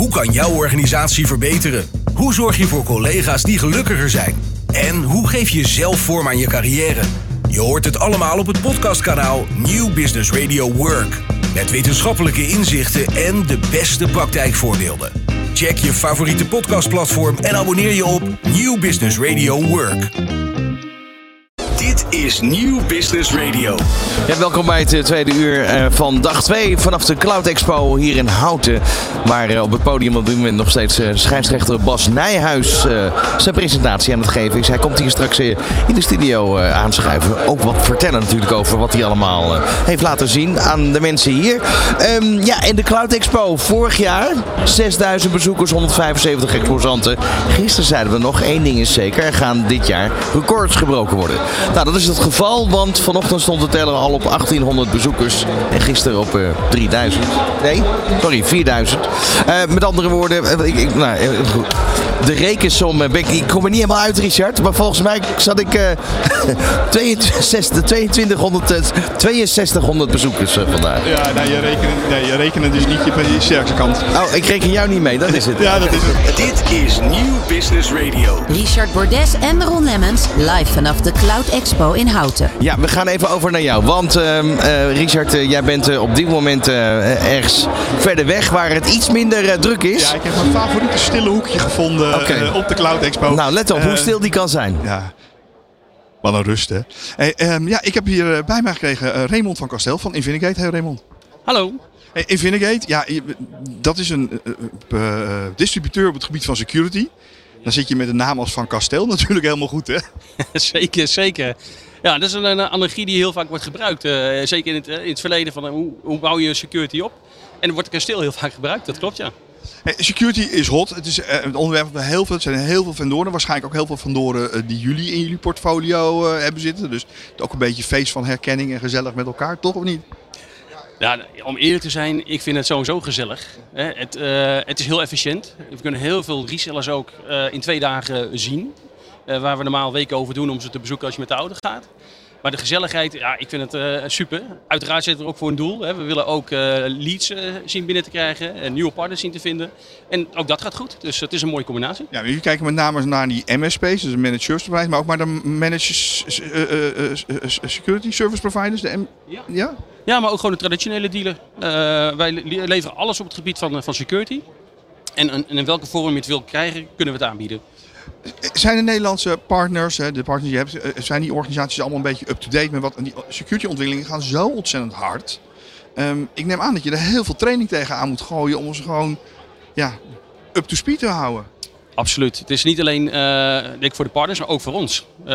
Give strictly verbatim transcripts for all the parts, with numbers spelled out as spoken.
Hoe kan jouw organisatie verbeteren? Hoe zorg je voor collega's die gelukkiger zijn? En hoe geef je zelf vorm aan je carrière? Je hoort het allemaal op het podcastkanaal New Business Radio Work. Met wetenschappelijke inzichten en de beste praktijkvoorbeelden. Check je favoriete podcastplatform en abonneer je op New Business Radio Work. Dit is New Business Radio. Ja, welkom bij het tweede uur uh, van dag twee vanaf de Cloud Expo hier in Houten. Waar uh, op het podium op dit moment nog steeds uh, scheidsrechter Bas Nijhuis uh, zijn presentatie aan het geven is. Hij komt hier straks uh, in de studio uh, aanschuiven. Ook wat vertellen natuurlijk over wat hij allemaal uh, heeft laten zien aan de mensen hier. Um, ja, en de Cloud Expo vorig jaar zesduizend bezoekers, honderdvijfenzeventig exposanten. Gisteren zeiden we nog, één ding is zeker, er gaan dit jaar records gebroken worden. Nou, dat is het geval, want vanochtend stond de teller al op achttienhonderd bezoekers en gisteren op uh, drieduizend. Nee, sorry, vierduizend. Uh, met andere woorden, uh, ik, ik, nou, uh, de rekensom, uh, ik, ik kom er niet helemaal uit, Richard, maar volgens mij zat ik uh, tweeënzestighonderd bezoekers uh, vandaag. Ja, nou, je rekent, nee, je rekent dus niet je, je sterkste kant. Oh, ik reken jou niet mee, dat is het. Ja, dat is het. Dit is New Business Radio. Richard Bordes en Ron Lemmens, live vanaf de Cloud Expo in Houten. Ja, we gaan even over naar jou. Want uh, uh, Richard, uh, jij bent uh, op dit moment uh, ergens verder weg waar het iets minder uh, druk is. Ja, ik heb mijn favoriete stille hoekje gevonden okay. uh, op de Cloud Expo. Nou, let op uh, hoe stil die kan zijn. Ja, wat een rust hè. Hey, um, ja, ik heb hier uh, bij mij gekregen uh, Raymond van Kastel van Infinigate. Hey Raymond. Hallo. Hey, Infinigate, ja, dat is een uh, uh, distributeur op het gebied van security. Dan zit je met een naam als Van Kastel natuurlijk helemaal goed, hè? Zeker, zeker. Ja, dat is een, een analogie die heel vaak wordt gebruikt. Uh, zeker in het, in het verleden van uh, hoe, hoe bouw je security op. En er wordt kasteel heel vaak gebruikt, dat klopt ja. Hey, security is hot. Het is uh, een onderwerp waar heel veel, het zijn heel veel vendoren. Waarschijnlijk ook heel veel vendoren uh, die jullie in jullie portfolio uh, hebben zitten. Dus het is ook een beetje feest van herkenning en gezellig met elkaar, toch of niet? Ja, om eerlijk te zijn, ik vind het sowieso gezellig. Het, uh, het is heel efficiënt. We kunnen heel veel resellers ook uh, in twee dagen zien. Uh, waar we normaal weken over doen om ze te bezoeken als je met de auto gaat. Maar de gezelligheid, ja, ik vind het uh, super. Uiteraard zitten we er ook voor een doel. Hè. We willen ook uh, leads uh, zien binnen te krijgen. En nieuwe partners zien te vinden. En ook dat gaat goed. Dus het is een mooie combinatie. Ja, jullie kijken met name naar die M S P's, dus de Managed Service Providers. Maar ook naar de Managed uh, uh, uh, Security Service Providers. De M- ja. ja? Ja, maar ook gewoon een traditionele dealer. Uh, wij leveren alles op het gebied van, van security. En, en in welke vorm je het wil krijgen, kunnen we het aanbieden. Zijn de Nederlandse partners, de partners die je hebt, zijn die organisaties allemaal een beetje up-to-date met wat? Die security ontwikkelingen gaan zo ontzettend hard. Um, ik neem aan dat je er heel veel training tegenaan moet gooien om ze gewoon ja, up-to-speed te houden. Absoluut. Het is niet alleen uh, denk ik voor de partners, maar ook voor ons. Uh,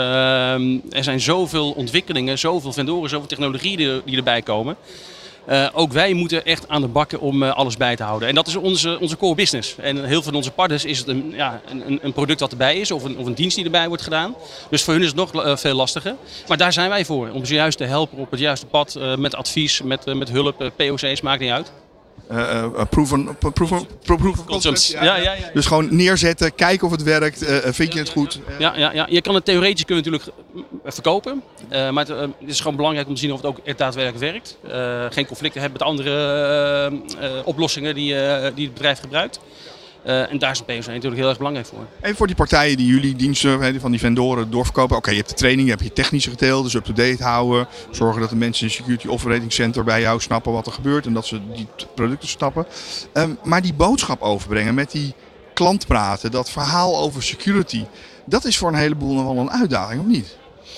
er zijn zoveel ontwikkelingen, zoveel vendoren, zoveel technologieën die, die erbij komen. Uh, ook wij moeten echt aan de bakken om uh, alles bij te houden. En dat is onze, onze core business. En heel veel van onze partners is het een, ja, een, een product dat erbij is of een, of een dienst die erbij wordt gedaan. Dus voor hun is het nog uh, veel lastiger. Maar daar zijn wij voor. Om ze juist te helpen op het juiste pad uh, met advies, met, uh, met hulp, uh, P O C's, maakt niet uit. Uh, uh, proven, proven, proven concept. Ja, ja, ja, ja. Dus gewoon neerzetten, kijken of het werkt, uh, vind je het goed? Ja, ja, ja. Je kan het theoretisch kunnen natuurlijk verkopen, uh, maar het, uh, het is gewoon belangrijk om te zien of het ook echt daadwerkelijk werkt. Uh, geen conflicten hebben met andere uh, uh, oplossingen die, uh, die het bedrijf gebruikt. Uh, en daar is een P O C natuurlijk heel erg belangrijk voor. En voor die partijen die jullie diensten van die vendoren doorverkopen. Oké, okay, je hebt de training, je hebt je technische gedeelte, dus up-to-date houden. Zorgen dat de mensen in het Security Operating Center bij jou snappen wat er gebeurt en dat ze die producten snappen. Um, maar die boodschap overbrengen, met die klant praten, dat verhaal over security, dat is voor een heleboel nog wel een uitdaging, of niet?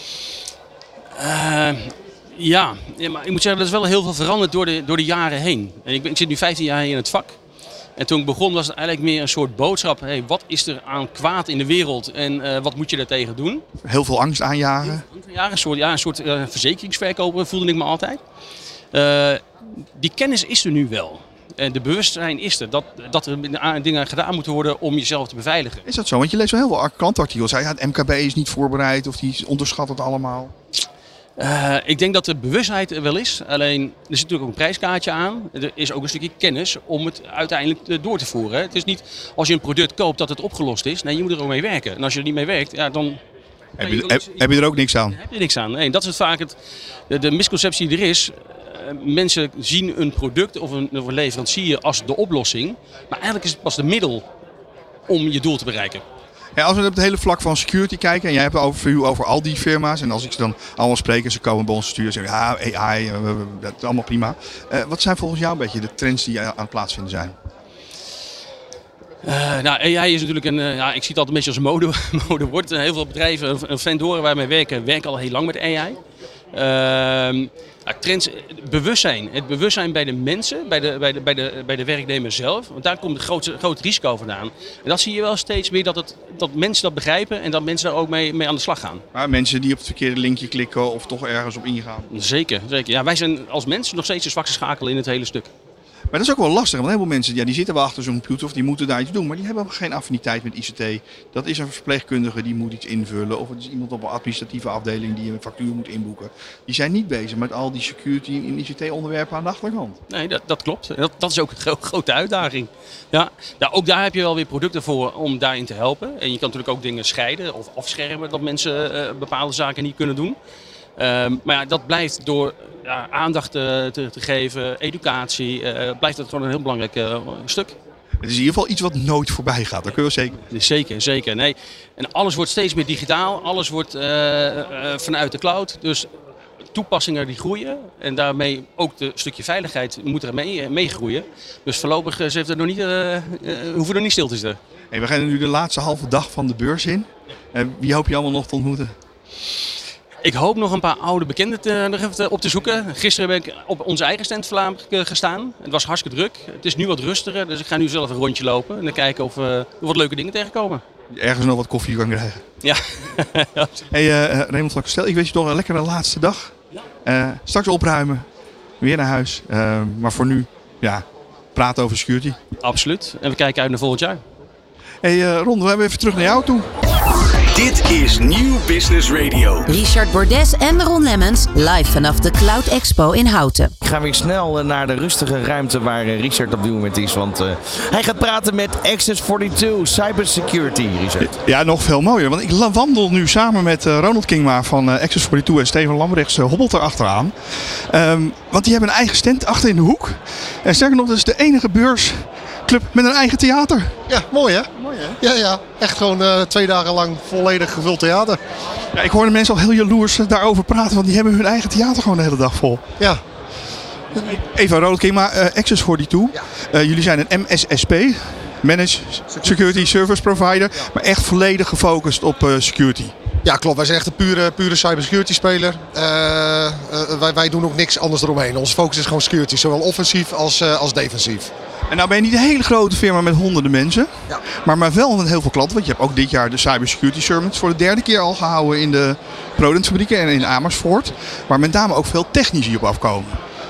Uh, ja. ja, maar ik moet zeggen, er is wel heel veel veranderd door de, door de jaren heen. En ik, ben, ik zit nu vijftien jaar in het vak. En toen ik begon was het eigenlijk meer een soort boodschap. Hey, wat is er aan kwaad in de wereld en uh, wat moet je daartegen doen? Heel veel angst aanjagen. Ja, een soort, ja, een soort uh, verzekeringsverkoper voelde ik me altijd. Uh, die kennis is er nu wel. En de bewustzijn is er dat, dat er dingen gedaan moeten worden om jezelf te beveiligen. Is dat zo? Want je leest wel heel veel klantartikels. Ja, het M K B is niet voorbereid of die onderschat het allemaal. Uh, ik denk dat de bewustheid er wel is. Alleen, er zit natuurlijk ook een prijskaartje aan. Er is ook een stukje kennis om het uiteindelijk door te voeren. Het is niet als je een product koopt dat het opgelost is. Nee, je moet er ook mee werken. En als je er niet mee werkt, ja, dan... Heb je, heb, heb je er ook niks aan? Heb je er niks aan. Nee, dat is het vaak het, de, de misconceptie die er is. mensen zien een product of een, of een leverancier als de oplossing. Maar eigenlijk is het pas de middel om je doel te bereiken. Ja, als we op het hele vlak van security kijken, en jij hebt een overview over al die firma's, en als ik ze dan allemaal spreek en ze komen bij ons sturen en zeggen, ja, A I, dat is allemaal prima. Uh, wat zijn volgens jou een beetje de trends die aan het plaatsvinden zijn? Uh, nou, A I is natuurlijk een, uh, ja, ik zie het altijd een beetje als mode, modewoord. Heel veel bedrijven, uh, vendoren waar wij werken, werken al heel lang met A I. Uh, ja, trends, bewustzijn. Het bewustzijn bij de mensen, bij de, bij de, bij de, bij de werknemer zelf. Want daar komt het grootste, groot risico vandaan. En dat zie je wel steeds meer, dat, het, dat mensen dat begrijpen en dat mensen daar ook mee, mee aan de slag gaan. Maar mensen die op het verkeerde linkje klikken of toch ergens op ingaan. Zeker, zeker. Ja, wij zijn als mensen nog steeds de zwakste schakel in het hele stuk. Maar dat is ook wel lastig, want heel veel mensen ja, die zitten wel achter zo'n computer of die moeten daar iets doen. Maar die hebben ook geen affiniteit met I C T. Dat is een verpleegkundige die moet iets invullen. Of het is iemand op een administratieve afdeling die een factuur moet inboeken. Die zijn niet bezig met al die security en I C T onderwerpen aan de achterkant. Nee, dat, dat klopt. Dat, dat is ook een gro- grote uitdaging. Ja, nou, ook daar heb je wel weer producten voor om daarin te helpen. En je kan natuurlijk ook dingen scheiden of afschermen dat mensen uh, bepaalde zaken niet kunnen doen. Um, maar ja, dat blijft door ja, aandacht te, te, te geven, educatie, uh, blijft het gewoon een heel belangrijk uh, stuk. Het is in ieder geval iets wat nooit voorbij gaat, dat kun je wel zeker. Zeker, zeker. Nee. En alles wordt steeds meer digitaal, alles wordt uh, uh, vanuit de cloud. Dus toepassingen die groeien en daarmee ook het stukje veiligheid moet er mee, mee groeien. Dus voorlopig uh, ze heeft er nog niet, uh, uh, hoeven er niet stil te zitten. Hey, we gaan nu de laatste halve dag van de beurs in. Uh, wie hoop je allemaal nog te ontmoeten? Ik hoop nog een paar oude bekenden te, nog even op te zoeken. Gisteren ben ik op onze eigen stand gestaan. Het was hartstikke druk. Het is nu wat rustiger, dus ik ga nu zelf een rondje lopen en dan kijken of we wat leuke dingen tegenkomen. Ergens nog wat koffie kan krijgen. Ja. Hey uh, Raymond van Kasteel, ik wens je toch een lekkere laatste dag. Uh, straks opruimen, weer naar huis. Uh, maar voor nu, ja, praten over security. Absoluut. En we kijken uit naar volgend jaar. Hey uh, Ron, we hebben even terug naar jou toe. Dit is Nieuw Business Radio. Richard Bordes en Ron Lemmens live vanaf de Cloud Expo in Houten. Ik ga weer snel naar de rustige ruimte waar Richard op dit moment is. Want uh, hij gaat praten met Access tweeënveertig Cybersecurity, Richard. Ja, nog veel mooier. Want ik wandel nu samen met uh, Ronald Kingma van uh, Access tweeënveertig en Steven Lambrechts uh, hobbelt er achteraan. Um, want die hebben een eigen stand achter in de hoek. En sterker nog, dat is de enige beursclub met een eigen theater. Ja, mooi hè? Mooi hè? Ja, ja. Echt gewoon uh, twee dagen lang volledig gevuld theater. Ja, ik hoorde mensen al heel jaloers daarover praten, want die hebben hun eigen theater gewoon de hele dag vol. Ja. Even Ronald Kingma, uh, Access tweeënveertig. Ja. Uh, jullie zijn een M S S P, Managed Security Service Provider, ja. Maar echt volledig gefocust op uh, security. Ja, klopt. Wij zijn echt een pure, pure cybersecurity speler. Uh, uh, wij, wij doen ook niks anders eromheen. Onze focus is gewoon security, zowel offensief als, uh, als defensief. En nou ben je niet een hele grote firma met honderden mensen, ja. maar, maar wel met heel veel klanten. Want je hebt ook dit jaar de Cybersecurity Summit voor de derde keer al gehouden in de Prodent-fabrieken en in Amersfoort. Waar met name ook veel technici op afkomen.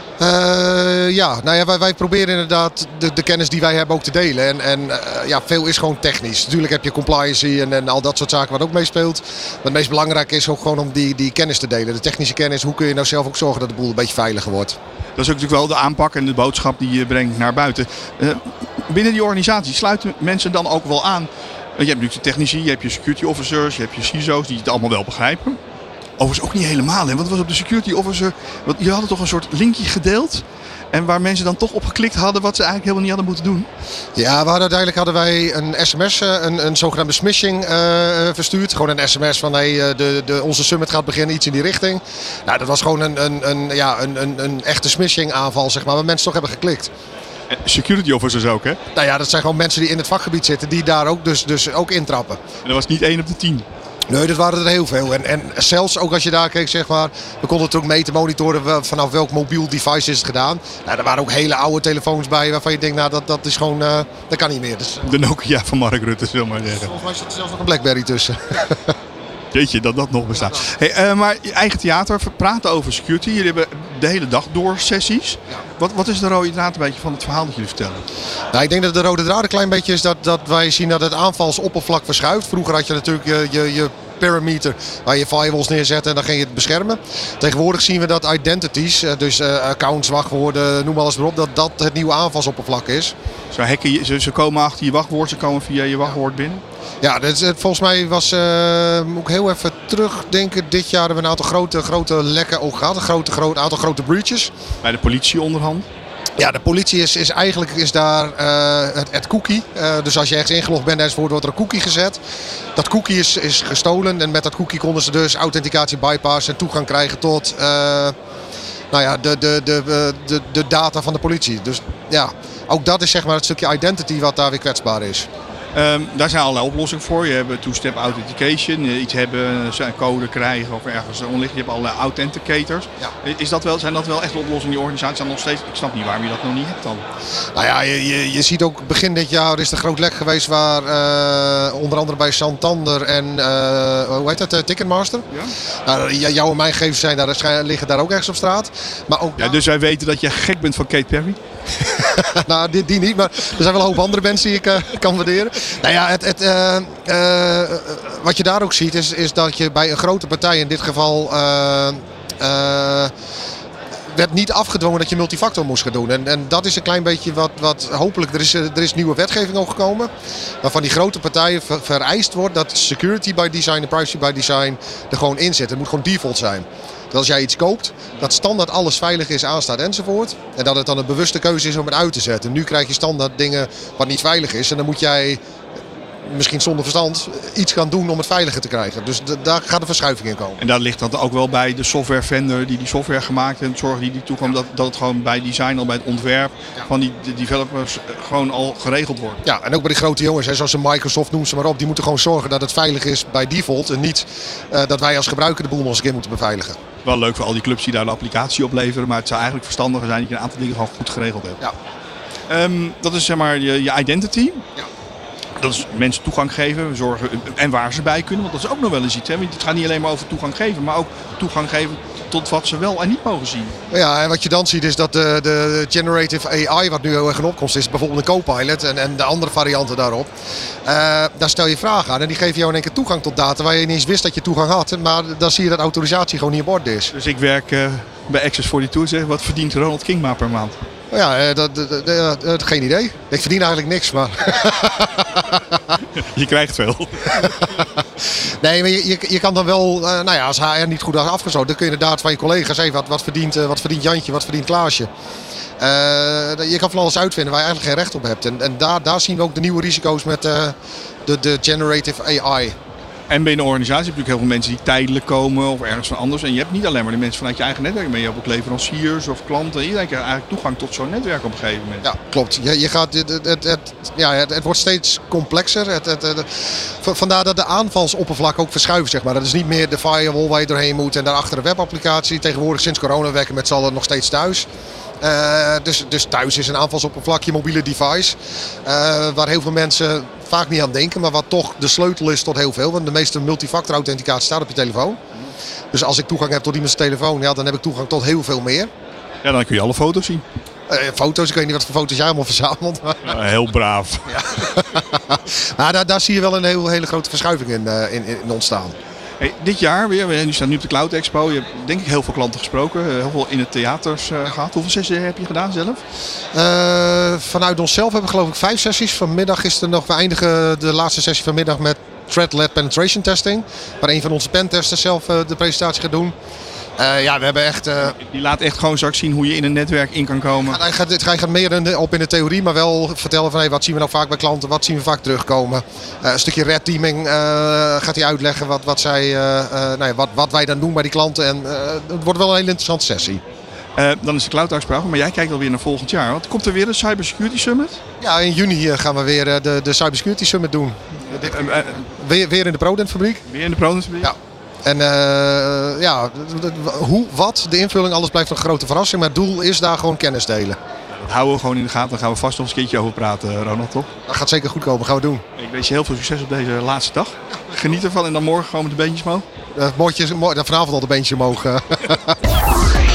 Uh, ja, nou ja, wij, wij proberen inderdaad de, de kennis die wij hebben ook te delen. En, en uh, ja, veel is gewoon technisch. Natuurlijk heb je compliance en, en al dat soort zaken wat ook meespeelt. Maar het meest belangrijke is ook gewoon om die, die kennis te delen. De technische kennis, hoe kun je nou zelf ook zorgen dat de boel een beetje veiliger wordt. Dat is ook natuurlijk wel de aanpak en de boodschap die je brengt naar buiten. Uh, binnen die organisatie sluiten mensen dan ook wel aan. Uh, je hebt natuurlijk de technici, je hebt je security officers, je hebt je C I S O's die het allemaal wel begrijpen. Overigens ook niet helemaal, hè? Want het was op de security officer, want je hadden toch een soort linkje gedeeld. En waar mensen dan toch op geklikt hadden wat ze eigenlijk helemaal niet hadden moeten doen. Ja, we hadden, uiteindelijk hadden wij een sms, een, een zogenaamde smishing uh, verstuurd. Gewoon een sms van hey, de, de, onze summit gaat beginnen, iets in die richting. Nou, dat was gewoon een, een, een, ja, een, een, een echte smishing aanval, zeg maar, waar mensen toch hebben geklikt. Security officers ook, hè? Nou ja, dat zijn gewoon mensen die in het vakgebied zitten, die daar ook, dus, dus ook intrappen. En dat was niet één op de tien. Nee, dat waren er heel veel. En, en zelfs ook als je daar keek, zeg maar, we konden het ook mee te monitoren vanaf welk mobiel device is het gedaan. Nou, er waren ook hele oude telefoons bij waarvan je denkt, nou dat, dat is gewoon, uh, dat kan niet meer. Dus, de Nokia van Mark Rutte, zullen we maar zeggen. Volgens mij zit er zelfs nog een Blackberry tussen. Jeetje, dat dat nog bestaat. Hey, uh, maar je eigen theater, praten over security. Jullie hebben de hele dag door sessies. Ja. Wat, wat is de rode draad een beetje van het verhaal dat jullie vertellen? Nou, ik denk dat de rode draad een klein beetje is dat, dat wij zien dat het aanvalsoppervlak verschuift. Vroeger had je natuurlijk je, je, je perimeter waar je firewalls neerzet en dan ging je het beschermen. Tegenwoordig zien we dat identities, dus uh, accounts, wachtwoorden, noem alles maar op, dat dat het nieuwe aanvalsoppervlak is. Zo hacken, ze, ze komen achter je wachtwoord, ze komen via je wachtwoord binnen? Ja, dat is, volgens mij was, uh, moet ik heel even terugdenken, dit jaar hebben we een aantal grote, grote lekken ook gehad. Een grote, groot, aantal grote breaches. Bij de politie onderhand? Ja, de politie is, is eigenlijk is daar uh, het, het cookie. Uh, dus als je ergens ingelogd bent enzovoort, wordt er een cookie gezet. Dat cookie is, is gestolen en met dat cookie konden ze dus authenticatie bypassen en toegang krijgen tot uh, nou ja, de, de, de, de, de data van de politie. Dus ja, ook dat is zeg maar het stukje identity wat daar weer kwetsbaar is. Um, daar zijn allerlei oplossingen voor. Je hebt two-step authentication, iets hebben, een code krijgen of ergens onlicht. Je hebt allerlei authenticators. Ja. Is dat wel, zijn dat wel echt oplossingen? Die organisaties zijn nog steeds. Ik snap niet waarom je dat nog niet hebt dan. Nou ja, je, je, je ziet ook begin dit jaar is er een groot lek geweest waar uh, onder andere bij Santander en uh, hoe heet dat, uh, Ticketmaster. Ja? Nou, jouw en mijn gegevens zijn daar, liggen daar ook ergens op straat. Maar ook ja, dus wij weten dat je gek bent van Katy Perry? nou, die, die niet, maar er zijn wel een hoop andere mensen die ik uh, kan waarderen. Nou ja, het, het, uh, uh, wat je daar ook ziet is, is dat je bij een grote partij, in dit geval, uh, uh, werd niet afgedwongen dat je multifactor moest gaan doen. En, en dat is een klein beetje wat, wat hopelijk, er is, er is nieuwe wetgeving ook gekomen, waarvan die grote partijen ver, vereist wordt dat security by design en privacy by design er gewoon in zit. Het moet gewoon default zijn. Dat als jij iets koopt, dat standaard alles veilig is, aanstaat enzovoort. En dat het dan een bewuste keuze is om het uit te zetten. Nu krijg je standaard dingen wat niet veilig is. En dan moet jij, misschien zonder verstand, iets gaan doen om het veiliger te krijgen. Dus d- daar gaat een verschuiving in komen. En daar ligt dat ook wel bij de software vendor die die software gemaakt heeft. Zorgen die die toegang dat, dat het gewoon bij design al bij het ontwerp ja. van die de developers gewoon al geregeld wordt. Ja, en ook bij die grote jongens, hè, zoals Microsoft, noem ze maar op. Die moeten gewoon zorgen dat het veilig is bij default. En niet uh, dat wij als gebruiker de boel nog eens een keer moeten beveiligen. Wel leuk voor al die clubs die daar de applicatie opleveren. Maar het zou eigenlijk verstandiger zijn dat je een aantal dingen gewoon goed geregeld hebt. Ja. Um, dat is zeg maar je, je identity. Ja. Dat is mensen toegang geven, zorgen en waar ze bij kunnen. Want dat is ook nog wel eens iets. Hè? Want het gaat niet alleen maar over toegang geven, maar ook toegang geven tot wat ze wel en niet mogen zien. Ja, en wat je dan ziet is dat de, de generative A I, wat nu heel erg in opkomst is, bijvoorbeeld een Copilot en, en de andere varianten daarop. Uh, daar stel je vragen aan en die geven jou in één keer toegang tot data waar je niet eens wist dat je toegang had. Maar dan zie je dat autorisatie gewoon niet op orde is. Dus ik werk uh, bij Access forty-two en zeg, wat verdient Ronald King maar per maand? Ja, dat, dat, dat, dat, geen idee. Ik verdien eigenlijk niks, maar... Je krijgt veel. Nee, maar je, je, je kan dan wel, uh, nou ja, als H R niet goed had afgesloten, dan kun je inderdaad van je collega's even, wat, wat, verdient, uh, wat verdient Jantje, wat verdient Klaasje. Uh, je kan van alles uitvinden waar je eigenlijk geen recht op hebt. En, en daar, daar zien we ook de nieuwe risico's met uh, de, de generative A I. En binnen een organisatie heb je natuurlijk heel veel mensen die tijdelijk komen of ergens van anders. En je hebt niet alleen maar de mensen vanuit je eigen netwerk, maar je hebt ook leveranciers of klanten. Iedereen krijgt eigenlijk toegang tot zo'n netwerk op een gegeven moment. Ja, klopt. Je, je gaat, het, het, het, ja, het, het wordt steeds complexer. Het, het, het, vandaar dat de aanvalsoppervlak ook verschuiven, zeg maar. Dat is niet meer de firewall waar je doorheen moet en daarachter een webapplicatie. Tegenwoordig sinds corona werken met z'n allen nog steeds thuis. Uh, dus, dus thuis is een aanvalsoppervlak, je mobiele device. Uh, waar heel veel mensen vaak niet aan denken, maar wat toch de sleutel is tot heel veel. Want de meeste multifactor authenticatie staat op je telefoon. Dus als ik toegang heb tot iemands telefoon, ja, dan heb ik toegang tot heel veel meer. Ja, dan kun je alle foto's zien. Uh, foto's, ik weet niet wat voor foto's jij allemaal verzamelt. Maar... Ja, heel braaf. Ja. Maar daar, daar zie je wel een heel, hele grote verschuiving in, uh, in, in ontstaan. Hey, dit jaar weer, nu staat nu op de Cloud Expo. Je hebt denk ik heel veel klanten gesproken, heel veel in het theaters uh, gehad. Hoeveel sessies heb je gedaan zelf? Uh, vanuit onszelf hebben we geloof ik vijf sessies. Vanmiddag is er nog, we eindigen de laatste sessie vanmiddag met threat-led penetration testing. Waar een van onze pentesters zelf uh, de presentatie gaat doen. Uh, ja, we hebben echt... Uh, Die laat echt gewoon straks zien hoe je in een netwerk in kan komen. Hij gaat, hij gaat meer in de, op in de theorie, maar wel vertellen van hey, wat zien we nou vaak bij klanten, wat zien we vaak terugkomen. Uh, een stukje red teaming uh, gaat hij uitleggen wat, wat, zij, uh, uh, nou ja, wat, wat wij dan doen bij die klanten. En uh, het wordt wel een hele interessante sessie. Uh, dan is de Cloud Expo, maar jij kijkt alweer naar volgend jaar. Want komt er weer een Cybersecurity Summit? Ja, in juni gaan we weer de, de Cybersecurity Summit doen. Uh, uh, uh, weer, weer in de Prodent fabriek. Weer in de Prodent fabriek? Ja. En uh, ja, hoe, wat, de invulling, alles blijft een grote verrassing. Maar het doel is daar gewoon kennis delen. Dat houden we gewoon in de gaten. Daar gaan we vast nog eens een keertje over praten, Ronald, toch? Dat gaat zeker goed komen, gaan we doen. Ik wens je heel veel succes op deze laatste dag. Geniet ervan en dan morgen gewoon met de beentjes omhoog. Uh, mooi, vanavond al de beentjes omhoog.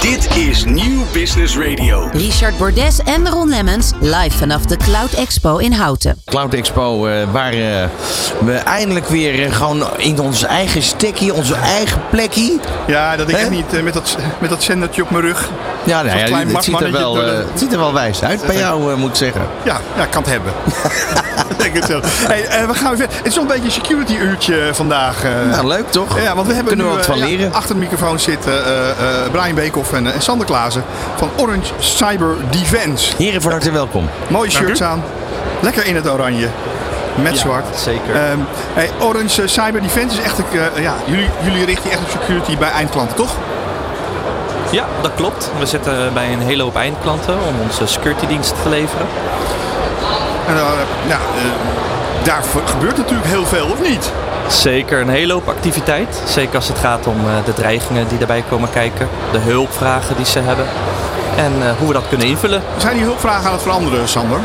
Dit is Nieuw Business Radio. Richard Bordes en Ron Lemmens live vanaf de Cloud Expo in Houten. Cloud Expo, uh, waar uh, we eindelijk weer uh, gewoon in ons eigen stekkie, onze eigen plekkie. Ja, dat ik Hè? echt niet uh, met, dat, met dat zendertje op mijn rug. Ja, nou, ja klein het, ziet er wel, uh, het ziet er wel wijs uit bij jou, uh, moet ik zeggen. Ja, ja, ik kan het hebben. Denk het zo. Hey, uh, we gaan weer verder. Het is nog een beetje een security uurtje vandaag. Uh. Nou, leuk toch? Ja, want we hebben Kunnen nu, we wat van uh, leren. Ja, achter de microfoon zitten uh, uh, Brian Beekhoff en, uh, en Sander Klaassen van Orange Cyber Defense. Heren, van harte welkom. Mooie shirts aan. Lekker in het oranje. Met Ja, zwart. zeker. Um, hey, Orange uh, Cyber Defense is echt... Uh, ja, jullie, jullie richten je echt op security bij eindklanten, toch? Ja, dat klopt. We zitten bij een hele hoop eindklanten om onze security diensten te leveren. En, uh, ja, uh, daar gebeurt natuurlijk heel veel, of niet? Zeker een hele hoop activiteit. Zeker als het gaat om uh, de dreigingen die daarbij komen kijken. De hulpvragen die ze hebben. En uh, hoe we dat kunnen invullen. Zijn die hulpvragen aan het veranderen, Sander?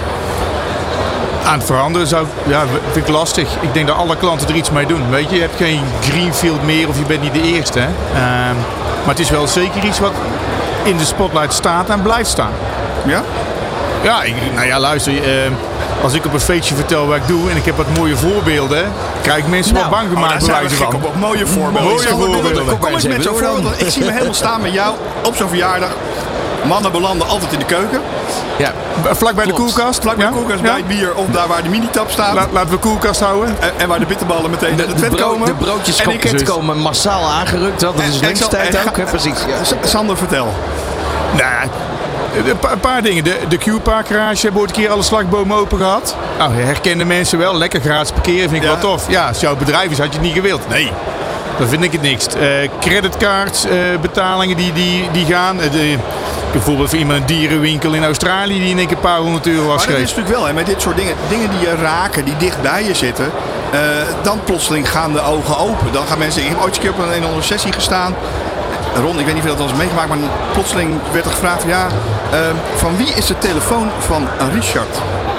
Aan het veranderen zou, ja, vind ik lastig. Ik denk dat alle klanten er iets mee doen. Weet je, je hebt geen greenfield meer of je bent niet de eerste. Hè? Um, maar het is wel zeker iets wat in de spotlight staat en blijft staan. Ja? Ja, ik, nou ja, luister. Uh, als ik op een feestje vertel wat ik doe en ik heb wat mooie voorbeelden, krijg ik mensen Nou, wel bang gemaakt Oh, daar bij zijn we wijze gek van. op, op mooie voorbeelden. Mooie Sander, kom- voorbeelden. Kom, kom eens met zo'n voorbeeld. want Ik zie me helemaal staan met jou op zo'n verjaardag. Mannen belanden altijd in de keuken. Ja. Vlak bij de Klopt. koelkast. Vlak bij Ja? de koelkast, Ja? bij het bier of daar waar de minitap staat. La- laten we koelkast houden. En, en waar de bitterballen meteen De, naar de, het vet brood, komen. de broodjeskopjes En ik- komen massaal aangerukt. Dat is En- en lunchtijd zo- en ook, ga- hè? Precies. Ja. S- Sander, vertel. Nou, een pa- een paar dingen. De, de Q-Park garage hebben ooit een keer alle slagbomen open gehad. Nou, herkende mensen wel. Lekker gratis parkeren, vind ik Ja. wel tof. Ja, als jouw bedrijf is, had je het niet gewild. Nee. Dan vind ik het niks. Uh, creditcards, uh, betalingen die, die, die gaan. Uh, de, bijvoorbeeld voor iemand een dierenwinkel in Australië die in één keer een paar honderd euro Maar dat is afschreef. natuurlijk wel, hè, met dit soort dingen, dingen die je raken, die dicht bij je zitten, uh, dan plotseling gaan de ogen open. Dan gaan mensen, ik heb ooit een keer op een, een andere sessie gestaan. Ron, ik weet niet of je dat al eens meegemaakt, maar plotseling werd er gevraagd, ja, uh, van wie is de telefoon van Richard?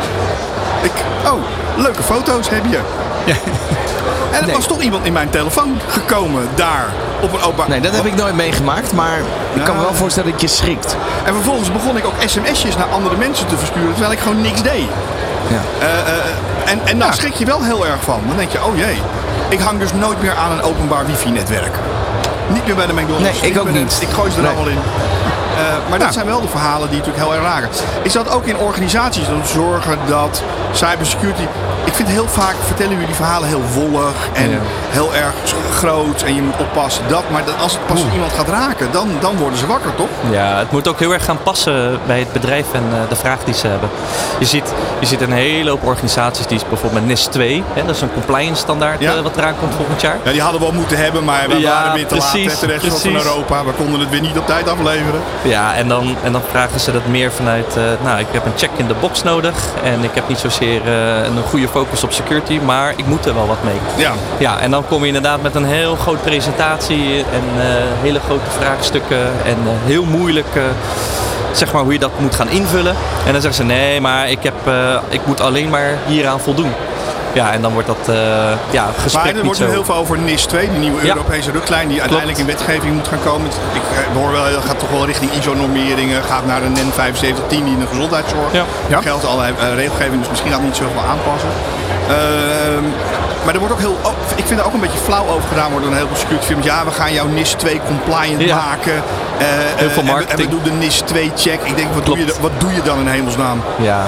Ik, oh, leuke foto's heb je. Ja. En er Nee. was toch iemand in mijn telefoon gekomen, daar, op een openbaar... Nee, dat heb ik nooit meegemaakt, maar ik kan me wel voorstellen dat je schrikt. En vervolgens begon ik ook sms'jes naar andere mensen te versturen, terwijl ik gewoon niks deed. Ja. Uh, uh, en en daar schrik je wel heel erg van. Dan denk je, oh jee, ik hang dus nooit meer aan een openbaar wifi-netwerk. Niet meer bij de McDonald's. Nee, ik ook bij de- niet. Ik gooi ze er Nee. allemaal in. Uh, maar dat zijn wel de verhalen die natuurlijk heel erg raken. Is dat ook in organisaties dan zorgen dat cybersecurity... Ik vind heel vaak vertellen jullie die verhalen heel wollig en Ja. heel erg groot. En je moet oppassen dat. Maar dat als het pas iemand gaat raken, dan, dan worden ze wakker, toch? Ja, het moet ook heel erg gaan passen bij het bedrijf en uh, de vraag die ze hebben. Je ziet, je ziet een hele hoop organisaties die bijvoorbeeld met N I S twee, hè, dat is een compliance standaard Ja. uh, wat eraan komt volgend jaar. Ja, die hadden we al moeten hebben, maar we Ja, waren weer te precies, laat. Hè, terecht van precies. Europa. We konden het weer niet op tijd afleveren. Ja, en dan, en dan vragen ze dat meer vanuit, uh, nou, ik heb een check in de box nodig en ik heb niet zozeer uh, een goede focus op security, maar ik moet er wel wat mee. Ja. Ja, en dan kom je inderdaad met een heel groot presentatie en uh, hele grote vraagstukken en uh, heel moeilijk uh, zeg maar hoe je dat moet gaan invullen. En dan zeggen ze nee, maar ik, heb, uh, ik moet alleen maar hieraan voldoen. Ja, en dan wordt dat uh, ja, gesprek Maar er niet wordt zo... nu heel veel over N I S twee, die nieuwe Ja. Europese richtlijn die uiteindelijk in wetgeving moet gaan komen. Ik uh, hoor wel, dat gaat toch wel richting I S O-normeringen, gaat naar de N E N vijf zeven tien die in de gezondheidszorg Ja. ja. geldt. Allerlei uh, regelgeving, dus misschien gaat het niet zoveel aanpassen. Uh, maar er wordt ook heel, oh, ik vind er ook een beetje flauw over gedaan worden door een heleboel security firms. Ja, we gaan jouw N I S twee compliant Ja. maken. Uh, Heel veel uh, en we- marketing. En we doen de N I S twee check. Ik denk, wat doe, je, wat doe je dan in hemelsnaam? Ja.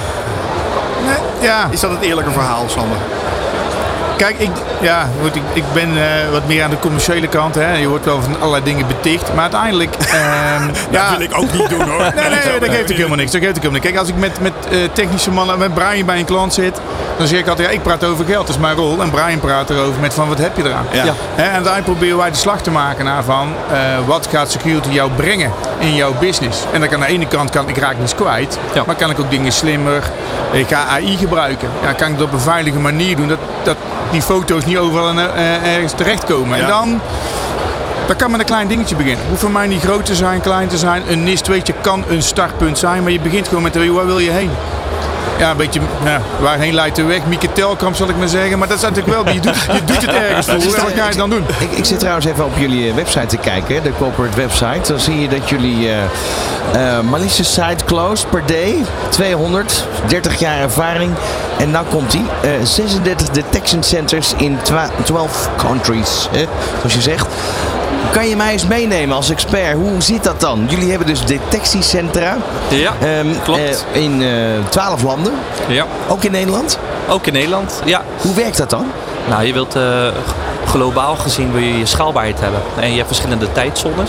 Nee? Ja. Is dat het eerlijke verhaal, Sander? Kijk, ik, ja, goed, ik, ik ben uh, wat meer aan de commerciële kant. Hè. Je wordt wel van allerlei dingen beticht. Maar uiteindelijk... Um, Dat wil ik ook niet doen, hoor. Nee, nee, nee, dat geeft ook helemaal niks. Dat geeft ook helemaal niks. Kijk, als ik met, met uh, technische mannen, met Brian bij een klant zit, dan zeg ik altijd, ja, ik praat over geld, dat is mijn rol. En Brian praat erover met van, wat heb je eraan? Ja. Ja. Hè, en uiteindelijk proberen wij de slag te maken naar van, uh, wat gaat security jou brengen in jouw business? En dan kan aan de ene kant, kan, ik raak niets kwijt, Ja. maar kan ik ook dingen slimmer, ik ga A I gebruiken. Ja, kan ik het op een veilige manier doen, dat, dat die foto's niet overal uh, ergens terechtkomen. Ja. En dan... Dat kan met een klein dingetje beginnen. Hoeft voor mij niet groot te zijn, klein te zijn. Een N I S tweetje kan een startpunt zijn, maar je begint gewoon met de waar wil je heen? ja, een beetje, ja, waarheen leidt de weg? Mieke Telkamp zal ik maar zeggen. Maar dat is natuurlijk wel, je doet, je doet het ergens voor. Wat ga je dan doen? Ik, ik zit trouwens even op jullie website te kijken, de corporate website. Dan zie je dat jullie uh, uh, malicious site closed per day, tweehonderd, dertig jaar ervaring. En nou komt die, uh, zesendertig detection centers in twaalf countries, hè, zoals je zegt. Kan je mij eens meenemen als expert? Hoe zit dat dan? Jullie hebben dus detectiecentra. Ja, um, klopt. Uh, in twaalf uh, landen. Ja. Ook in Nederland? Ook in Nederland, ja. Hoe werkt dat dan? Nou, je wilt uh, globaal gezien wil je je schaalbaarheid hebben. En je hebt verschillende tijdzones.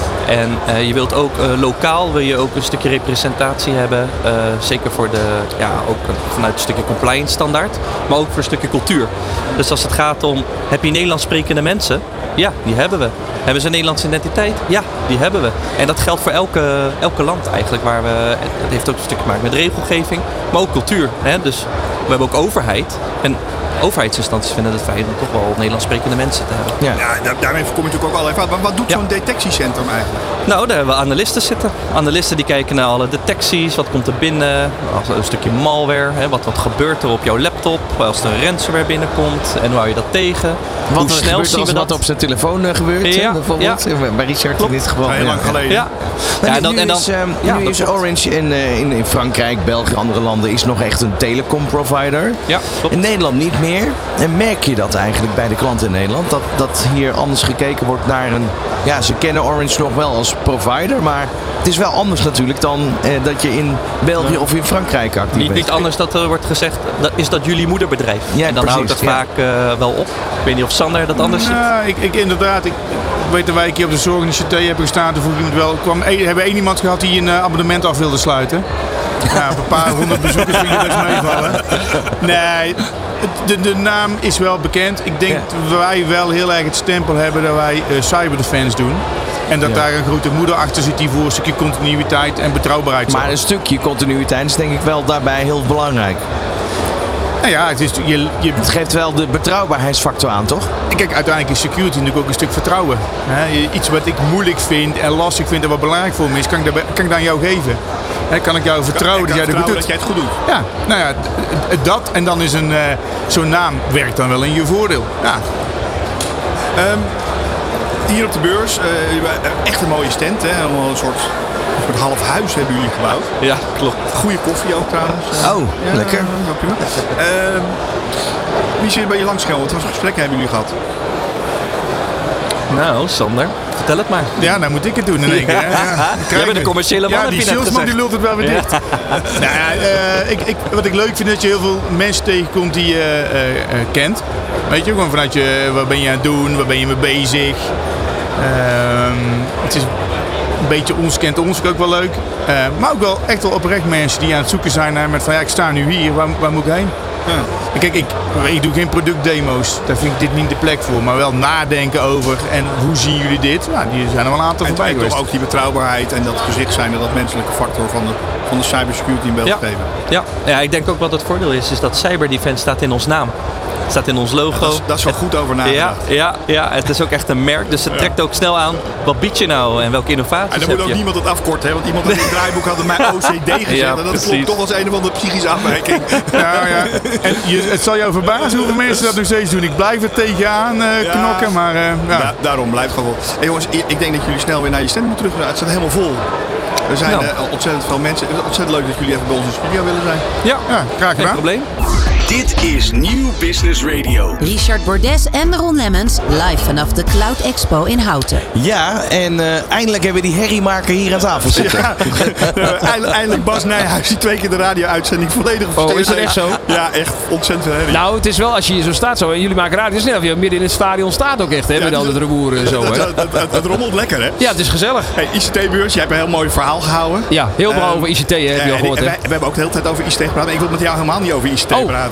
En uh, je wilt ook uh, lokaal wil je ook een stukje representatie hebben. Uh, zeker voor de, ja, ook vanuit een stukje compliance standaard. Maar ook voor een stukje cultuur. Dus als het gaat om, heb je Nederlands sprekende mensen? Ja, die hebben we. Hebben ze een Nederlandse identiteit? Ja, die hebben we. En dat geldt voor elke, elke land eigenlijk. Waar we, het heeft ook een stukje te maken met regelgeving, maar ook cultuur. Hè? Dus we hebben ook overheid. En overheidsinstanties vinden het fijn om toch wel Nederlands sprekende mensen te hebben. Ja, ja daar, daarmee voorkom je natuurlijk ook allerlei fouten. Maar wat doet ja. zo'n detectiecentrum eigenlijk? Nou, daar hebben we analisten zitten. Analisten die kijken naar alle detecties. Wat komt er binnen? Een stukje malware. Hè? Wat, wat gebeurt er op jouw laptop? Als er een ransomware binnenkomt. En hoe hou je dat tegen? Wat hoe snel zien we dat? Wat op zijn telefoon uh, gebeurt, ja, hè, bijvoorbeeld. Ja. Bij Richard Klopt. in dit geval. Heel lang geleden. Ja. Maar Ja, nu, en dan, nu en dan, is, um, ja, nu is Orange in, uh, in, in Frankrijk, België, andere landen is nog echt een telecom provider. Ja, klopt. In Nederland niet meer. En merk je dat eigenlijk bij de klanten in Nederland? Dat, dat hier anders gekeken wordt naar een... Ja, ze kennen Orange nog wel als provider, maar het is wel anders natuurlijk dan eh, dat je in België ja. of in Frankrijk actief Niet, bent. niet anders dat er wordt gezegd, dat is dat jullie moederbedrijf. Ja, en dan precies, houdt dat ja. vaak uh, wel op. Ik weet niet of Sander dat anders ziet. Ja, ik, ik inderdaad. Ik, ik weet dat wij een keer op de zorg in de C T hebben gestaan. Toen vroeg iemand wel, kwam, hebben één iemand gehad die een uh, abonnement af wilde sluiten. Ja, op een paar honderd bezoekers vind je best meevallen. Nee, de, de naam is wel bekend. Ik denk ja. dat wij wel heel erg het stempel hebben dat wij uh, cyberdefense doen. En dat ja. daar een grote moeder achter zit die voor een stukje continuïteit en betrouwbaarheid zorgt. Maar een stukje continuïteit is denk ik wel daarbij heel belangrijk. Nou ja, het, is, je, je... het geeft wel de betrouwbaarheidsfactor aan, toch? Kijk, uiteindelijk is security natuurlijk ook een stuk vertrouwen. He, iets wat ik moeilijk vind en lastig vind en wat belangrijk voor me is, kan ik dat, kan ik dat aan jou geven. He, kan ik jou vertrouwen dat jij dat goed doet? dat jij het goed doet. Ja, nou ja, dat en dan is een, uh, zo'n naam werkt dan wel in je voordeel. Ja. Um, hier op de beurs, uh, echt een mooie stand, hè? Helemaal een soort... Een half huis hebben jullie gebouwd. Ja, klopt. Goede koffie ook trouwens. Oh, ja, lekker. Uh, wie zit bij je langsgekomen? Wat voor gesprekken hebben jullie gehad? Nou, Sander, vertel het maar. Ja, nou moet ik het doen in één keer. Ja, ja. Jij bent de commerciële man. Ja, die salesman die lult het wel weer dicht. Ja. Nou ja, uh, ik, ik, wat ik leuk vind is dat je heel veel mensen tegenkomt die je uh, uh, kent. Weet je, gewoon vanuit je, wat ben je aan het doen, waar ben je mee bezig. Uh, het is een beetje ons kent ons, ook wel leuk. Uh, maar ook wel echt wel oprecht mensen die aan het zoeken zijn naar met van ja, ik sta nu hier, waar, waar moet ik heen? Ja. Kijk, ik, ik doe geen productdemo's, daar vind ik dit niet de plek voor. Maar wel nadenken over en hoe zien jullie dit? Nou, die zijn er wel een aantal en voorbij geweest. toch ook die betrouwbaarheid en dat gezicht zijn en dat menselijke factor van de, van de cybersecurity in beeld ja. geven. Ja. ja, ik denk ook wat het voordeel is, is dat cyberdefense staat in ons naam. Het staat in ons logo. Ja, dat is, dat is wel het, goed over nagedacht. Ja, ja, ja, het is ook echt een merk, dus het ja. trekt ook snel aan. Wat bied je nou en welke innovaties en dan heb moet ook je? niemand het afkorten, hè? Want iemand in het draaiboek had mij O C D gezet. Ja, en dat precies. klopt toch als een of andere psychische afwijking. Ja, ja. En je, het zal jou verbazen hoeveel mensen dat nog steeds doen. Ik blijf er tegenaan uh, ja. knokken, maar uh, ja. Da- daarom blijft gewoon. Hey jongens, ik denk dat jullie snel weer naar je stand moeten terug. Het staat helemaal vol. Er zijn nou. uh, ontzettend veel mensen. Het is ontzettend leuk dat jullie even bij ons in de studio willen zijn. Ja, ja graag gedaan. Geen probleem. Dit is Nieuw Business Radio. Richard Bordes en Ron Lemmens live vanaf de Cloud Expo in Houten. Ja, en uh, eindelijk hebben we die herriemaker hier aan tafel zitten. Ja, uh, eindelijk, eindelijk Bas Nijhuis die twee keer de radio-uitzending volledig Oh, is het echt zo? Ja, echt ontzettend veel herrie. Nou, het is wel, als je hier zo staat zo en jullie maken radio, het is net of je midden in het stadion staat ook echt, hè, ja, met al het rumoer en zo. Hè? Het, het, het, het rommelt lekker, hè? Ja, het is gezellig. Hey, I C T-beurs, jij hebt een heel mooi verhaal gehouden. Ja, heel veel uh, over I C T heb je uh, al gehoord, hè? Wij, we hebben ook de hele tijd over I C T gepraat, maar ik wil met jou helemaal niet over I C T oh, praten.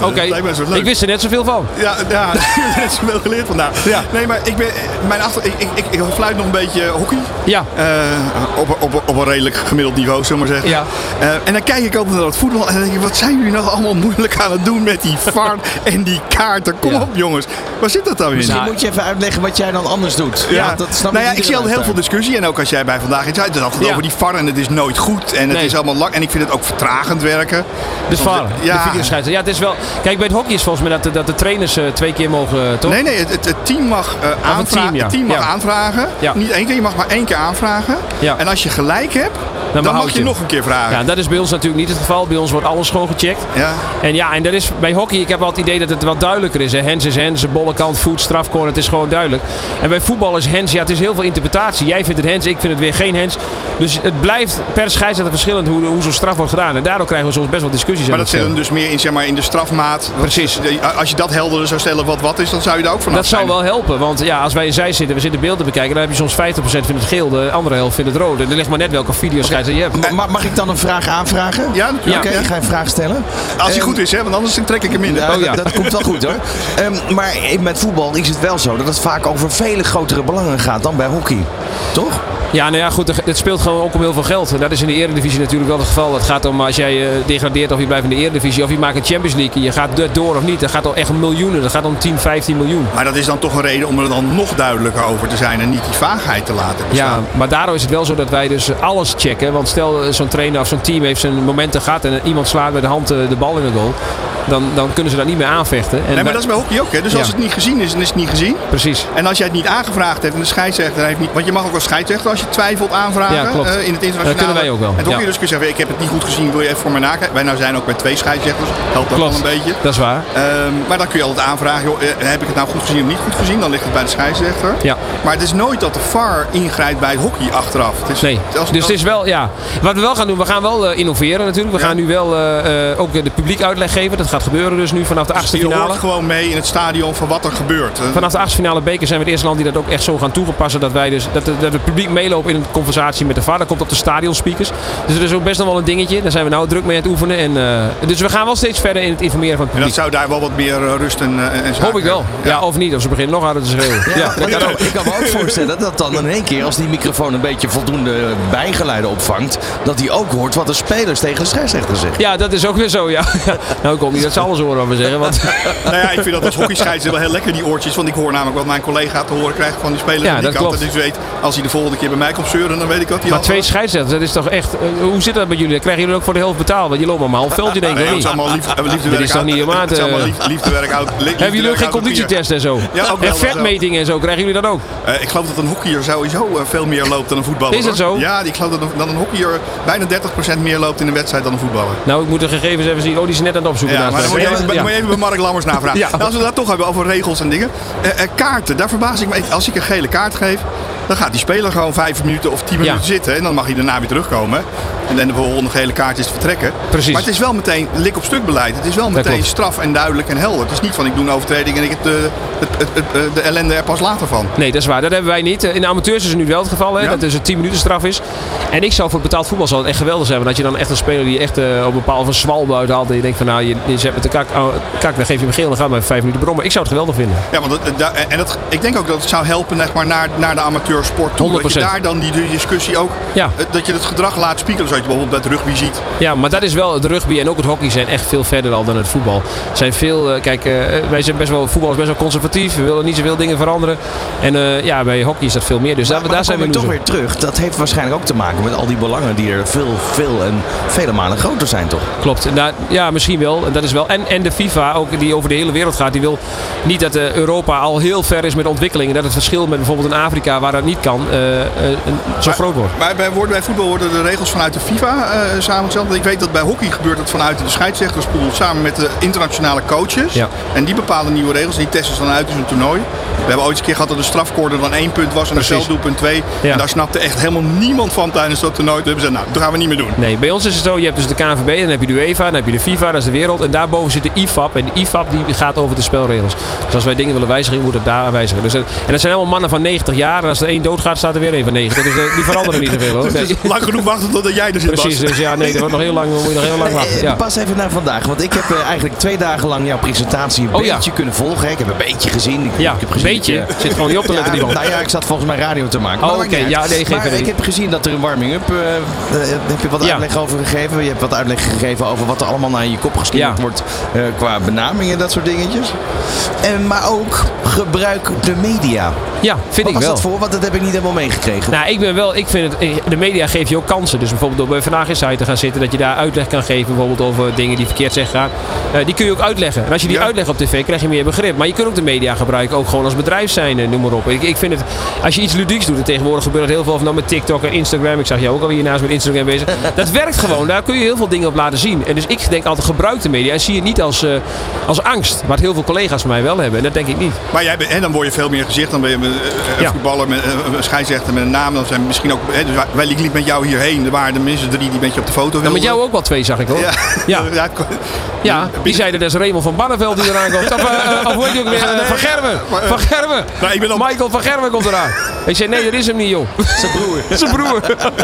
praten. Oké, Okay. ik wist er net zoveel van. Ja, ja ik heb net zoveel geleerd vandaag. Ja. Nee, maar ik ben, mijn achter, ik, ik, ik, ik fluit nog een beetje hockey. Ja. Uh, op, op, op een redelijk gemiddeld niveau, zullen we maar zeggen. Ja. Uh, en dan kijk ik ook naar het voetbal en dan denk ik, wat zijn jullie nou allemaal moeilijk aan het doen met die V A R en die kaarten? Kom ja. op jongens, waar zit dat dan in? Misschien nou, moet je even uitleggen wat jij dan anders doet. Ja, ja dat snap nou ja, ik zie al heel veel discussie en ook als jij bij Vandaag iets uit, het altijd ja. over die V A R en het is nooit goed en het nee. is allemaal lang en ik vind het ook vertragend werken. De V A R, ja. de videoscheidsrechter. Ja, het is wel. Kijk, bij het hockey is volgens mij dat, dat de trainers uh, twee keer mogen, uh, toch? Nee, nee, het, het team mag, uh, aanvragen, team, ja. het team mag ja. aanvragen. Ja. Niet één keer, je mag maar één keer aanvragen. Ja. En als je gelijk hebt, dan, dan mag je, je nog een keer vragen. Ja, dat is bij ons natuurlijk niet het geval. Bij ons wordt alles gewoon gecheckt. Ja. En ja, en dat is bij hockey, ik heb wel het idee dat het wat duidelijker is. Hè. Hands is hands, bolle kant, voet, strafcorner, het is gewoon duidelijk. En bij voetbal is hands, ja, het is heel veel interpretatie. Jij vindt het hands, ik vind het weer geen hands. Dus het blijft per scheidsrechter verschillend hoe, hoe zo'n straf wordt gedaan. En daardoor krijgen we soms best wel discussies. Maar dat zit hem dus meer in, zeg maar, in de strafmaat. Precies. Als je dat helderder zou stellen wat wat is, dan zou je daar ook vanaf Dat zijn. zou wel helpen, want ja, als wij in zij zitten, we zitten beelden bekijken, dan heb je soms vijftig procent vindt het geel, de andere helft vindt het rood. En er ligt maar net welke videoscheidsrechter je hebt. Ma- mag ik dan een vraag aanvragen? Ja, ja. Oké, ja. ik ga een vraag stellen. Als hij um, goed is, hè, want anders trek ik hem in. Nou, oh, ja. Dat, dat komt wel goed hoor. Um, maar met voetbal is het wel zo dat het vaak over vele grotere belangen gaat dan bij hockey. Toch? Ja, nou ja, goed, het speelt gewoon ook om heel veel geld. Dat is in de Eredivisie natuurlijk wel het geval. Het gaat om als jij uh, degradeert of je blijft in de Eredivisie of je maakt een Champions League. Je gaat door of niet. Dat gaat al echt om miljoenen. Dat gaat om tien, vijftien miljoen. Maar dat is dan toch een reden om er dan nog duidelijker over te zijn en niet die vaagheid te laten bestaan. Ja, maar daardoor is het wel zo dat wij dus alles checken. Want stel zo'n trainer of zo'n team heeft zijn momenten gehad en iemand slaat met de hand de bal in de goal. Dan, dan kunnen ze daar niet meer aanvechten. En nee, maar wij... dat is bij hockey ook. Hè? Dus ja. als het niet gezien is, dan is het niet gezien. Precies. En als jij het niet aangevraagd hebt en de scheidsrechter heeft niet... Want je mag ook als scheidsrechter als je twijfelt aanvragen ja, klopt. Uh, in het internationale... Dat kunnen wij ook wel. En het hockey ja. dus kun je zeggen, ik heb het niet goed gezien, wil je even voor mij nakijken. Wij nou zijn ook bij twee scheidsrechters. Helpt ook wel een beetje. Dat is waar. Um, maar dan kun je altijd aanvragen, joh, heb ik het nou goed gezien of niet goed gezien? Dan ligt het bij de scheidsrechter. Ja. Maar het is nooit dat de V A R ingrijpt bij het hockey achteraf. Het is, nee, als, dus als... het is wel, ja. Wat we wel gaan doen, we gaan wel uh, innoveren natuurlijk. We ja. gaan nu wel uh, uh, ook de publiek uitleg geven. Dat gaat gebeuren dus nu vanaf de achtste dus je finale. Je hoort gewoon mee in het stadion van wat er gebeurt. Vanaf de achtste finale beker zijn we het eerste land die dat ook echt zo gaan toepassen. Dat wij dus, dat, de, dat het publiek meeloopt in een conversatie met de V A R. Dat komt op de stadionspeakers. Dus dat is ook best nog wel een dingetje. Daar zijn we nou druk mee aan het oefenen. En, uh, dus we gaan wel steeds verder in het informeren van het publiek. En dat zou daar wel wat meer uh, rust en, uh, en zaken. Hoop ik wel. Ja. ja, of niet. Of ze beginnen nog harder te schreeuwen. Ja, ja, ik, kan ook, ik kan me ook voorstellen dat dan in één keer, als die microfoon een beetje voldoende bijgeluiden opvangt, dat hij ook hoort wat de spelers tegen de scheidsrechter zeggen. Ja, dat is ook weer zo, ja. Nou, ik hoop niet dat ze alles horen wat we zeggen. Want... nou ja, ik vind dat als hockeyscheidsrechter wel heel lekker, die oortjes. Want ik hoor namelijk wat mijn collega te horen krijgt van die spelers. Ja, die dat kant. klopt. Dus ik weet, als hij de volgende keer bij mij komt zeuren, dan weet ik wat hij Maar al... twee scheidsrechters, dat is toch echt... Uh, hoe zit dat met jullie? Krijgen jullie ook voor de helft betaald? Want je loopt allemaal een half veldje, denk ik. Nee, het is allemaal lief, liefdewerk. Dat is toch niet om aan te... Het is allemaal lief, liefdewerk uit. Hebben jullie ook geen conditietest en zo? Ja, ook en vetmetingen en zo, krijgen jullie dat ook? Uh, ik geloof dat een hockeyer sowieso uh, veel meer loopt dan een voetballer. Is dat zo? Ja, ik geloof dat een, dat een hockeyer bijna dertig procent meer loopt in een wedstrijd dan een voetballer. Nou, ik moet de gegevens even zien. Oh, die is net aan het opzoeken. Ja, maar dan moet je even, ja. moet je even bij Mark Lammers navragen. Ja. Nou, als we dat toch hebben over regels en dingen. Uh, uh, kaarten, daar verbaas ik me. Als ik een gele kaart geef, dan gaat die speler gewoon vijf minuten of tien minuten ja. zitten. En dan mag hij daarna weer terugkomen. En dan de volgende gele kaart is te vertrekken. Precies. Maar het is wel meteen lik op stuk beleid. Het is wel meteen straf en duidelijk en helder. Het is niet van ik doe een overtreding en ik heb de, het, het, het, de ellende er pas later van. Nee, dat is waar. Dat hebben wij niet. In de amateurs is het nu wel het geval. Hè? Ja. Dat dus een tien minuten straf is. En ik zou voor het betaald voetbal zal het echt geweldig zijn. Want dat je dan echt een speler die echt uh, op een bepaald van zwalbe uithaalt. En je denkt van nou, je, je zet met de kak, oh, kak, dan geef je hem geel en dan gaat maar vijf minuten brommen. Ik zou het geweldig vinden. Ja, want het, da, en dat, ik denk ook dat het zou helpen zeg maar, naar, naar de amateursport toe. honderd procent. Dat je daar dan die, die discussie ook, ja. dat je het gedrag laat spiegelen. Zoals je bijvoorbeeld bij het rugby ziet. Ja, maar dat is wel, het rugby en ook het hockey zijn echt veel verder al dan het voetbal. Zijn veel, uh, kijk, uh, wij zijn best wel, voetbal is best wel conservatief. We willen niet zoveel dingen veranderen. En uh, ja, bij hockey is dat veel meer. Dus maar, daar, maar daar zijn we toch weer terug. Dat heeft waarschijnlijk ook te maken met al die belangen die er veel, veel en vele malen groter zijn, toch? Klopt. En daar, ja, misschien wel. En dat is wel. En, en de FIFA, ook die over de hele wereld gaat, die wil niet dat uh, Europa al heel ver is met ontwikkelingen. Dat het verschil met bijvoorbeeld in Afrika, waar dat niet kan, uh, uh, zo maar, groot wordt. Maar bij, bij voetbal worden de regels vanuit de FIFA uh, samengesteld. Ik weet dat bij hockey gebeurt dat vanuit de scheidsrechterspool samen met de internationale coaches. Ja. En die bepalen nieuwe regels. Die testen ze dan uit in een toernooi. We hebben ooit een keer gehad dat een strafcorner dan één punt was en een velddoelpunt twee. Ja. En daar snapte echt helemaal niemand van tijdens dat toernooi. Toen hebben ze gezegd, nou, dat gaan we niet meer doen. Nee, bij ons is het zo, je hebt dus de K N V B, dan heb je de UEFA, dan heb je de FIFA, dat is de wereld. En daarboven zit de I F A B. En de I F A B die gaat over de spelregels. Dus als wij dingen willen wijzigen, moet het daar wijzigen. Dus, en dat zijn allemaal mannen van negentig jaar. En als er één doodgaat, staat er weer één van negen. Dat is, uh, die veranderen niet zoveel hoor. Nee. Lang genoeg wachten totdat jij er zit, Precies, Bas. dus ja, nee, dat wordt nog heel lang, moet je nog heel lang wachten. Ja. Pas even naar vandaag, want ik heb uh, eigenlijk twee dagen lang jouw presentatie een oh, beetje ja. kunnen volgen. Ik heb een beetje gezien. Ik, ja, ik heb gezien een beetje. Dat, uh, zit gewoon niet op te letten. Ja, die nou ja, ik zat volgens mij radio te maken. Oh, oké. Okay. Ja, nee, geen maar ik heb gezien dat er een warming-up, uh, uh, heb je wat ja. uitleg over gegeven. Je hebt wat uitleg gegeven over wat er allemaal naar je kop geslingerd ja. wordt uh, qua benamingen en dat soort dingetjes. En, maar ook gebruik de media. Ja, vind wat ik wel. Wat was dat voor? Want dat heb ik niet helemaal meegekregen. Nou, ik ben wel, ik vind het, de media geeft je ook kansen. Dus bijvoorbeeld door bij Vandaag in Site te gaan zitten, dat je daar uitleg kan geven, bijvoorbeeld over dingen die verkeerd zijn gegaan. Uh, die kun je ook uitleggen. En als je die ja. uitlegt op tv, krijg je meer begrip. Maar je kunt ook de media gebruiken, ook gewoon als bedrijf zijn, noem maar op. Ik, ik vind het, als je iets ludieks doet, en tegenwoordig gebeurt het heel veel, of nou met TikTok en Instagram. Ik zag jou ook al hiernaast met Instagram bezig. Dat werkt gewoon. Daar kun je heel veel dingen op laten zien. En dus ik denk altijd, gebruik de media en zie het niet als, uh, als angst. Wat heel veel collega's van mij wel hebben. En dat denk ik niet. Maar jij bent, en dan word je veel meer gezicht. Dan ben je een uh, ja. voetballer, met, uh, een scheidsrechter met een naam. Dan zijn misschien ook, hè, dus wij liepen met jou hierheen. Er waren er minstens drie die met je op de foto wilden. Nou, met jou ook wel twee, zag ik hoor. Ja, ja. ja, ja die zeiden dat is Raymond van Barneveld die eraan komt. Of, uh, of weet je ook weer, uh, Van Gerwen. Van Gerwen. Nou, ik ben op... Michael van Gerwen komt eraan. Ik zei, nee, dat is hem niet, joh. Zijn broer. Zijn broer.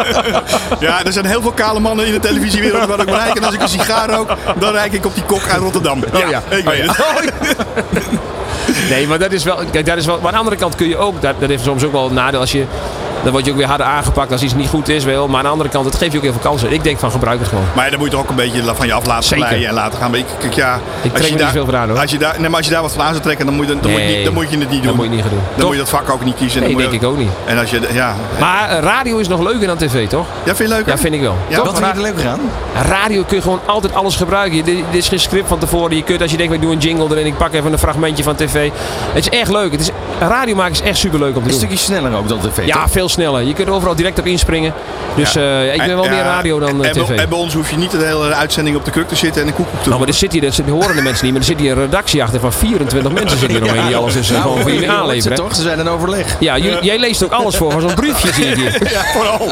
Ja, er zijn heel veel kale mannen in de televisiewereld waar ik bereik. En als ik een sigaar rook, dan rijd ik op die kok uit Rotterdam. Oh ja, ik weet het. Oh, ja. Nee, maar dat is wel. Kijk, dat is wel. Maar aan de andere kant kun je ook. Dat, dat heeft soms ook wel een nadeel als je. Dan word je ook weer harder aangepakt als iets niet goed is. Wel. Maar aan de andere kant, het geeft je ook heel veel kansen. Ik denk van gebruik het gewoon. Maar dan moet je toch ook een beetje van je af laten glijden en laten gaan. Maar ik, kijk, ja, ik trek er niet veel van aan hoor. Als je daar, nee, maar als je daar wat van aan zou trekken, dan moet je, dan, nee, moet je, dan moet je het niet doen. Dat moet je niet gaan doen. Dan toch? moet je dat vak ook niet kiezen. Nee, dan denk je, ik ook niet. En als je, ja. Maar uh, radio is nog leuker dan tv, toch? Ja, vind je leuker? Ja, vind ik wel. Ja, toch? Wat vind je er leuker aan? Radio kun je gewoon altijd alles gebruiken. Dit is geen script van tevoren. Je kunt, als je denkt, ik doe een jingle erin, ik pak even een fragmentje van tv. Het is echt leuk. Het is, radio maken is echt superleuk om te doen. Een stukje sneller ook dan tv, Ja, toch? veel sneller. Je kunt overal direct op inspringen. Dus uh, ja, ik ben wel ja, meer radio dan uh, en, tv. En bij ons hoef je niet de hele uitzending op de kruk te zitten en een koek op te Nou, maar er zit hier, dat horen de mensen niet, maar er zit hier een redactie achter van vierentwintig mensen zitten hier omheen die alles is, nou, gewoon voor jullie aanleveren. Toch? Ze zijn in overleg. Ja, j- jij leest ook alles voor van zo'n briefje zie ik hier. Ja, vooral.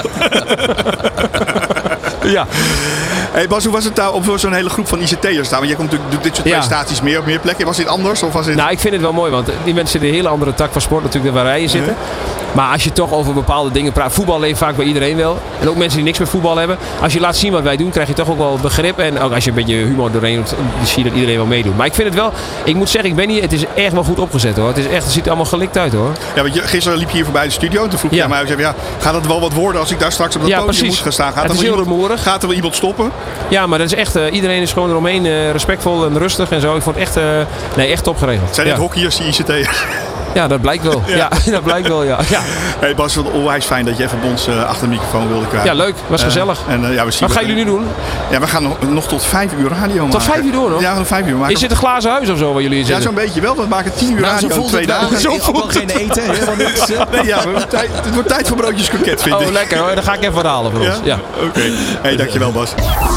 Ja. Hey Bas, hoe was het nou om voor zo'n hele groep van I C T'ers staan? Want jij komt natuurlijk doet dit soort ja. presentaties meer op meer plekken. Was dit anders? Of was dit... Nou, ik vind het wel mooi, want die mensen zitten in een hele andere tak van sport natuurlijk dan waar wij in zitten. Ja. Maar als je toch over bepaalde dingen praat, voetbal leeft vaak bij iedereen wel. En ook mensen die niks met voetbal hebben. Als je laat zien wat wij doen, krijg je toch ook wel begrip. En ook als je een beetje humor doorheen doet, zie je dat iedereen wel meedoet. Maar ik vind het wel, ik moet zeggen, ik ben hier, het is echt wel goed opgezet hoor. Het, is echt, het ziet er allemaal gelikt uit hoor. Ja, want je, gisteren liep je hier voorbij de studio en toen vroeg je ja. aan mij, zei, ja, gaat het wel wat worden als ik daar straks op dat ja, podium precies. moet gaan staan? Gaat het er is heel iemand, rumoerig. Gaat er wel iemand stoppen? Ja, maar dat is echt, uh, iedereen is gewoon eromheen uh, respectvol en rustig en zo. Ik vond het echt, uh, nee, echt top geregeld. Zijn ja. het hockeyers die I C T'ers? Ja, dat blijkt wel. Ja. Ja, dat blijkt wel, ja. ja. Hey Bas, wat onwijs fijn dat je even bij ons uh, achter de microfoon wilde krijgen. Ja, leuk. Was gezellig. Uh, en, uh, ja, we zien wat gaan jullie nu doen? Ja, we gaan nog, nog tot vijf uur radio maken. Tot vijf uur door nog? Ja, nog vijf uur maken. Is dit een glazen huis of zo waar jullie zitten? Ja, zo'n beetje wel. We maken tien uur nou, radio in twee dagen. Zo voelt het geen eten, helemaal niks. Nee, ja, tijd, het wordt tijd voor broodjes kroket, vind oh, ik. Oh, lekker hoor. Dan ga ik even wat halen voor ja? ons. Ja. Oké. Okay. Hey, dankjewel Bas.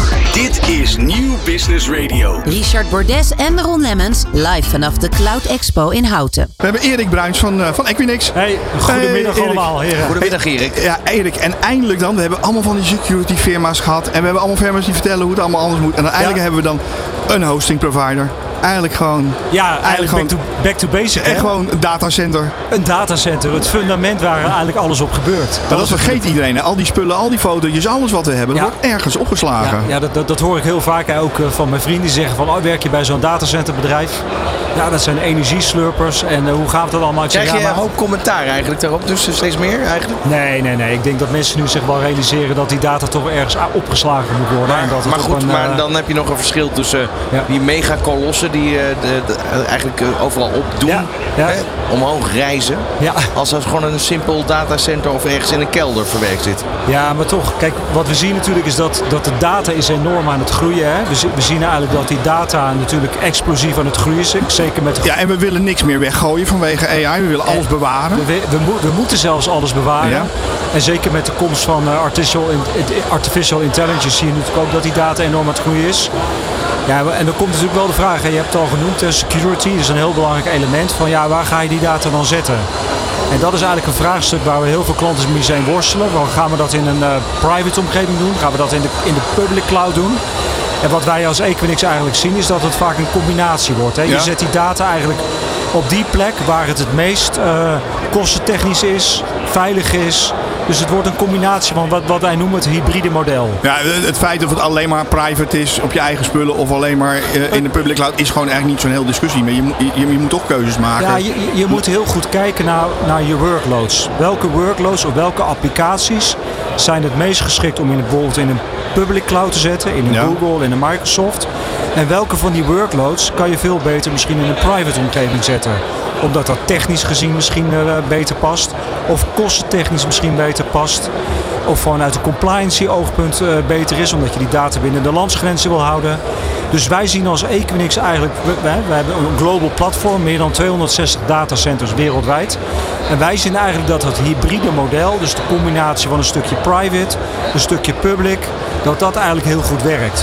Dit is Nieuw Business Radio. Richard Bordes en Ron Lemmens live vanaf de Cloud Expo in Houten. We hebben Erik Bruins van, uh, van Equinix. Hey, goedemiddag hey, allemaal heren. Goedemiddag Erik. Ja, Erik. En eindelijk dan, we hebben allemaal van die security firma's gehad. En we hebben allemaal firma's die vertellen hoe het allemaal anders moet. En dan eigenlijk ja. hebben we dan een hosting provider. Eigenlijk gewoon... Ja, eigenlijk, eigenlijk gewoon, back, to, back to basic. En hè? gewoon een datacenter. Een datacenter. Het fundament waar eigenlijk alles op gebeurt. Maar dat vergeet iedereen. Hè? Al die spullen, al die fotootjes, alles wat we hebben. Dat ja. wordt ergens opgeslagen. Ja, ja dat, dat, dat hoor ik heel vaak ook van mijn vrienden. Die zeggen van, oh, werk je bij zo'n datacenterbedrijf? Ja, dat zijn energieslurpers. En uh, hoe gaat dat allemaal? Ik Krijg zeg, je ja, een maar... hoop commentaar eigenlijk daarop? Dus steeds meer eigenlijk? Nee, nee, nee. Ik denk dat mensen nu zich wel realiseren dat die data toch ergens opgeslagen moet worden. Maar, en dat het maar goed, een, maar uh... dan heb je nog een verschil tussen ja. die megakolossen die uh, de, de, eigenlijk uh, overal opdoen. Ja. Ja. Hè, omhoog reizen. Ja. Als dat gewoon een simpel datacenter of ergens in een kelder verwerkt zit. Ja, maar toch. Kijk, wat we zien natuurlijk is dat, dat de data is enorm aan het groeien. Hè? We, we zien eigenlijk dat die data natuurlijk explosief aan het groeien is. Zeker met... Ja, en we willen niks meer weggooien vanwege A I. We willen alles bewaren. We, we, we, we moeten zelfs alles bewaren. Ja. En zeker met de komst van uh, artificial, artificial intelligence zie je natuurlijk ook dat die data enorm aan het groeien is. Ja, en dan komt natuurlijk wel de vraag, hè, je hebt het al genoemd, security is een heel belangrijk element van ja, waar ga je die data dan zetten? En dat is eigenlijk een vraagstuk waar we heel veel klanten mee zijn worstelen. Gaan we dat in een uh, private omgeving doen? Gaan we dat in de, in de public cloud doen? En wat wij als Equinix eigenlijk zien is dat het vaak een combinatie wordt. Hè? Je ja. zet die data eigenlijk op die plek waar het het meest uh, kostentechnisch is, veilig is. Dus het wordt een combinatie van wat, wat wij noemen het hybride model. Ja, het feit dat het alleen maar private is op je eigen spullen of alleen maar uh, in de public cloud is gewoon eigenlijk niet zo'n heel discussie. Maar je, je, je moet toch keuzes maken. Ja, je, je moet heel goed kijken naar, naar je workloads. Welke workloads of welke applicaties zijn het meest geschikt om in, bijvoorbeeld in een public cloud te zetten, in een ja. Google, in een Microsoft. En welke van die workloads kan je veel beter misschien in een private omgeving zetten. Omdat dat technisch gezien misschien uh, beter past. Of kostentechnisch misschien beter past. Of vanuit een compliancy oogpunt uh, beter is. Omdat je die data binnen de landsgrenzen wil houden. Dus wij zien als Equinix eigenlijk... We, we hebben een global platform. Meer dan tweehonderdzestig datacenters wereldwijd. En wij zien eigenlijk dat het hybride model. Dus de combinatie van een stukje private. Een stukje public. Dat dat eigenlijk heel goed werkt.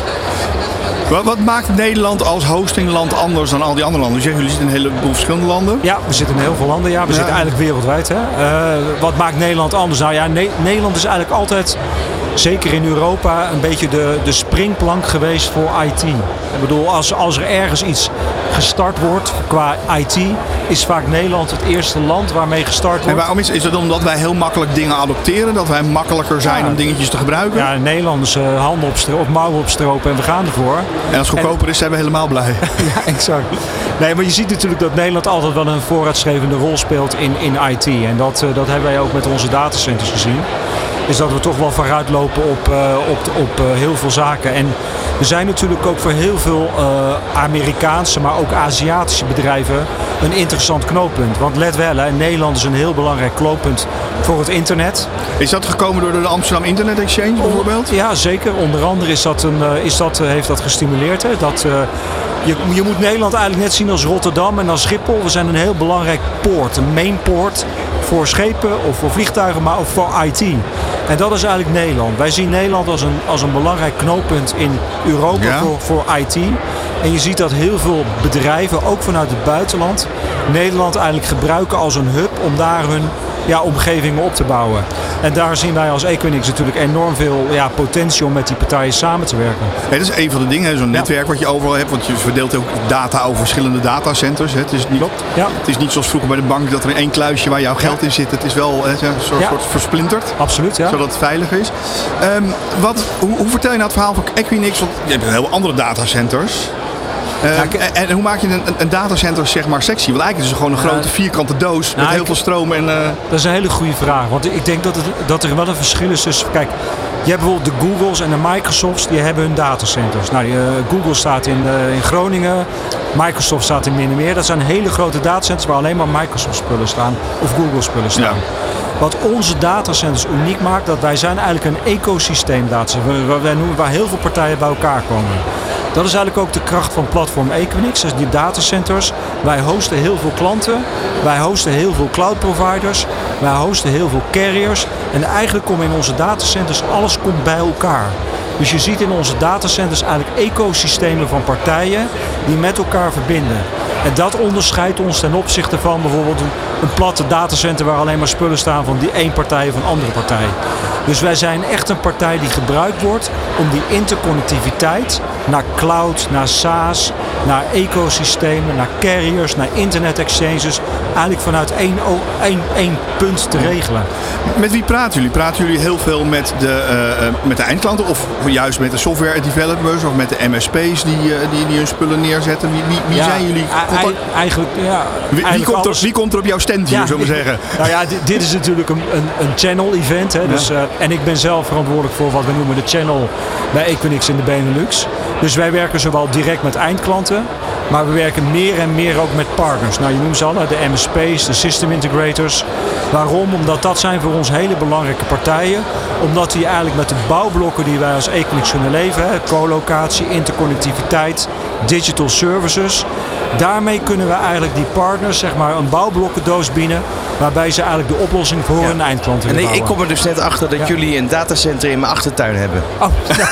Wat, wat maakt Nederland als hostingland anders dan al die andere landen? Dus jullie zitten in een heleboel verschillende landen? Ja, we zitten in heel veel landen. Ja, we ja. zitten eigenlijk wereldwijd. Hè. Uh, wat maakt Nederland anders? Nou ja, ne- Nederland is eigenlijk altijd, zeker in Europa, een beetje de, de springplank geweest voor I T. Ik bedoel, als, als er ergens iets gestart wordt qua I T, is vaak Nederland het eerste land waarmee gestart wordt. En waarom is, is het omdat wij heel makkelijk dingen adopteren? Dat wij makkelijker zijn ja. om dingetjes te gebruiken? Ja, Nederlanders uh, handen op, stro- op mouwen opstropen en we gaan ervoor. En als het goedkoper en, is, zijn we helemaal blij. Ja, exact. Nee, maar je ziet natuurlijk dat Nederland altijd wel een vooruitstrevende rol speelt in, in I T. En dat, uh, dat hebben wij ook met onze datacenters gezien. Is dat we toch wel vooruitlopen op, uh, op, op uh, heel veel zaken. En we zijn natuurlijk ook voor heel veel uh, Amerikaanse, maar ook Aziatische bedrijven een interessant knooppunt. Want let wel, hè, Nederland is een heel belangrijk knooppunt voor het internet. Is dat gekomen door de Amsterdam Internet Exchange bijvoorbeeld? Ja, zeker. Onder andere is dat een, uh, is dat, uh, heeft dat gestimuleerd. Hè, dat... Uh, Je, je moet Nederland eigenlijk net zien als Rotterdam en als Schiphol. We zijn een heel belangrijk poort, een mainpoort voor schepen of voor vliegtuigen, maar ook voor I T. En dat is eigenlijk Nederland. Wij zien Nederland als een, als een belangrijk knooppunt in Europa ja. voor, voor I T. En je ziet dat heel veel bedrijven, ook vanuit het buitenland, Nederland eigenlijk gebruiken als een hub om daar hun ja, omgevingen op te bouwen. En daar zien wij als Equinix natuurlijk enorm veel ja, potentie om met die partijen samen te werken. Hey, dat is een van de dingen, zo'n ja. netwerk wat je overal hebt. Want je verdeelt ook data over verschillende datacenters. Hè. Het, is niet, ja. het is niet zoals vroeger bij de bank dat er één kluisje waar jouw geld in zit. Het is wel hè, een soort, ja. soort versplinterd. Absoluut, ja. Zodat het veilig is. Um, wat, hoe, hoe vertel je nou het verhaal van Equinix? Want je hebt een heel andere datacenters. Uh, ja, en, en hoe maak je een, een datacenter zeg maar sexy? Want eigenlijk is het gewoon een grote vierkante doos met nou, heel ik, veel stroom. En, uh... Dat is een hele goede vraag. Want ik denk dat, het, dat er wel een verschil is tussen... Kijk, je hebt bijvoorbeeld de Googles en de Microsofts, die hebben hun datacenters. Nou, uh, Google staat in, uh, in Groningen, Microsoft staat in Middenmeer. Dat zijn hele grote datacenters waar alleen maar Microsoft spullen staan of Google spullen staan. Ja. Wat onze datacenters uniek maakt, dat wij zijn eigenlijk een ecosysteem datacenter. Waar, wij noemen, waar heel veel partijen bij elkaar komen. Dat is eigenlijk ook de kracht van platform Equinix, dus die datacenters. Wij hosten heel veel klanten, wij hosten heel veel cloud providers, wij hosten heel veel carriers. En eigenlijk komen in onze datacenters, alles komt bij elkaar. Dus je ziet in onze datacenters eigenlijk ecosystemen van partijen die met elkaar verbinden. En dat onderscheidt ons ten opzichte van bijvoorbeeld een, een platte datacenter waar alleen maar spullen staan van die één partij of een andere partij. Dus wij zijn echt een partij die gebruikt wordt om die interconnectiviteit naar cloud, naar SaaS, naar ecosystemen, naar carriers, naar internet exchanges, eigenlijk vanuit één, één, één punt te regelen. Met wie praten jullie? Praten jullie heel veel met de, uh, met de eindklanten of juist met de software developers of met de M S P's die, uh, die, die hun spullen neerzetten? Wie, wie, wie ja, zijn jullie? I, eigenlijk, ja, wie, wie, komt er, wie komt er op jouw stand hier, ja, zullen we zeggen? Nou ja, dit, dit is natuurlijk een, een, een channel event. Hè, dus, uh, en ik ben zelf verantwoordelijk voor wat we noemen de channel bij Equinix in de Benelux. Dus wij werken zowel direct met eindklanten, maar we werken meer en meer ook met partners. Nou, je noemt ze al, de M S P's, de system integrators. Waarom? Omdat dat zijn voor ons hele belangrijke partijen. Omdat die eigenlijk met de bouwblokken die wij als Equinix kunnen leveren, colocatie, interconnectiviteit, digital services. Daarmee kunnen we eigenlijk die partners zeg maar een bouwblokkendoos bieden, waarbij ze eigenlijk de oplossing voor ja. hun eindklanten en bouwen. Ik kom er dus net achter dat ja. jullie een datacenter in mijn achtertuin hebben. Oh,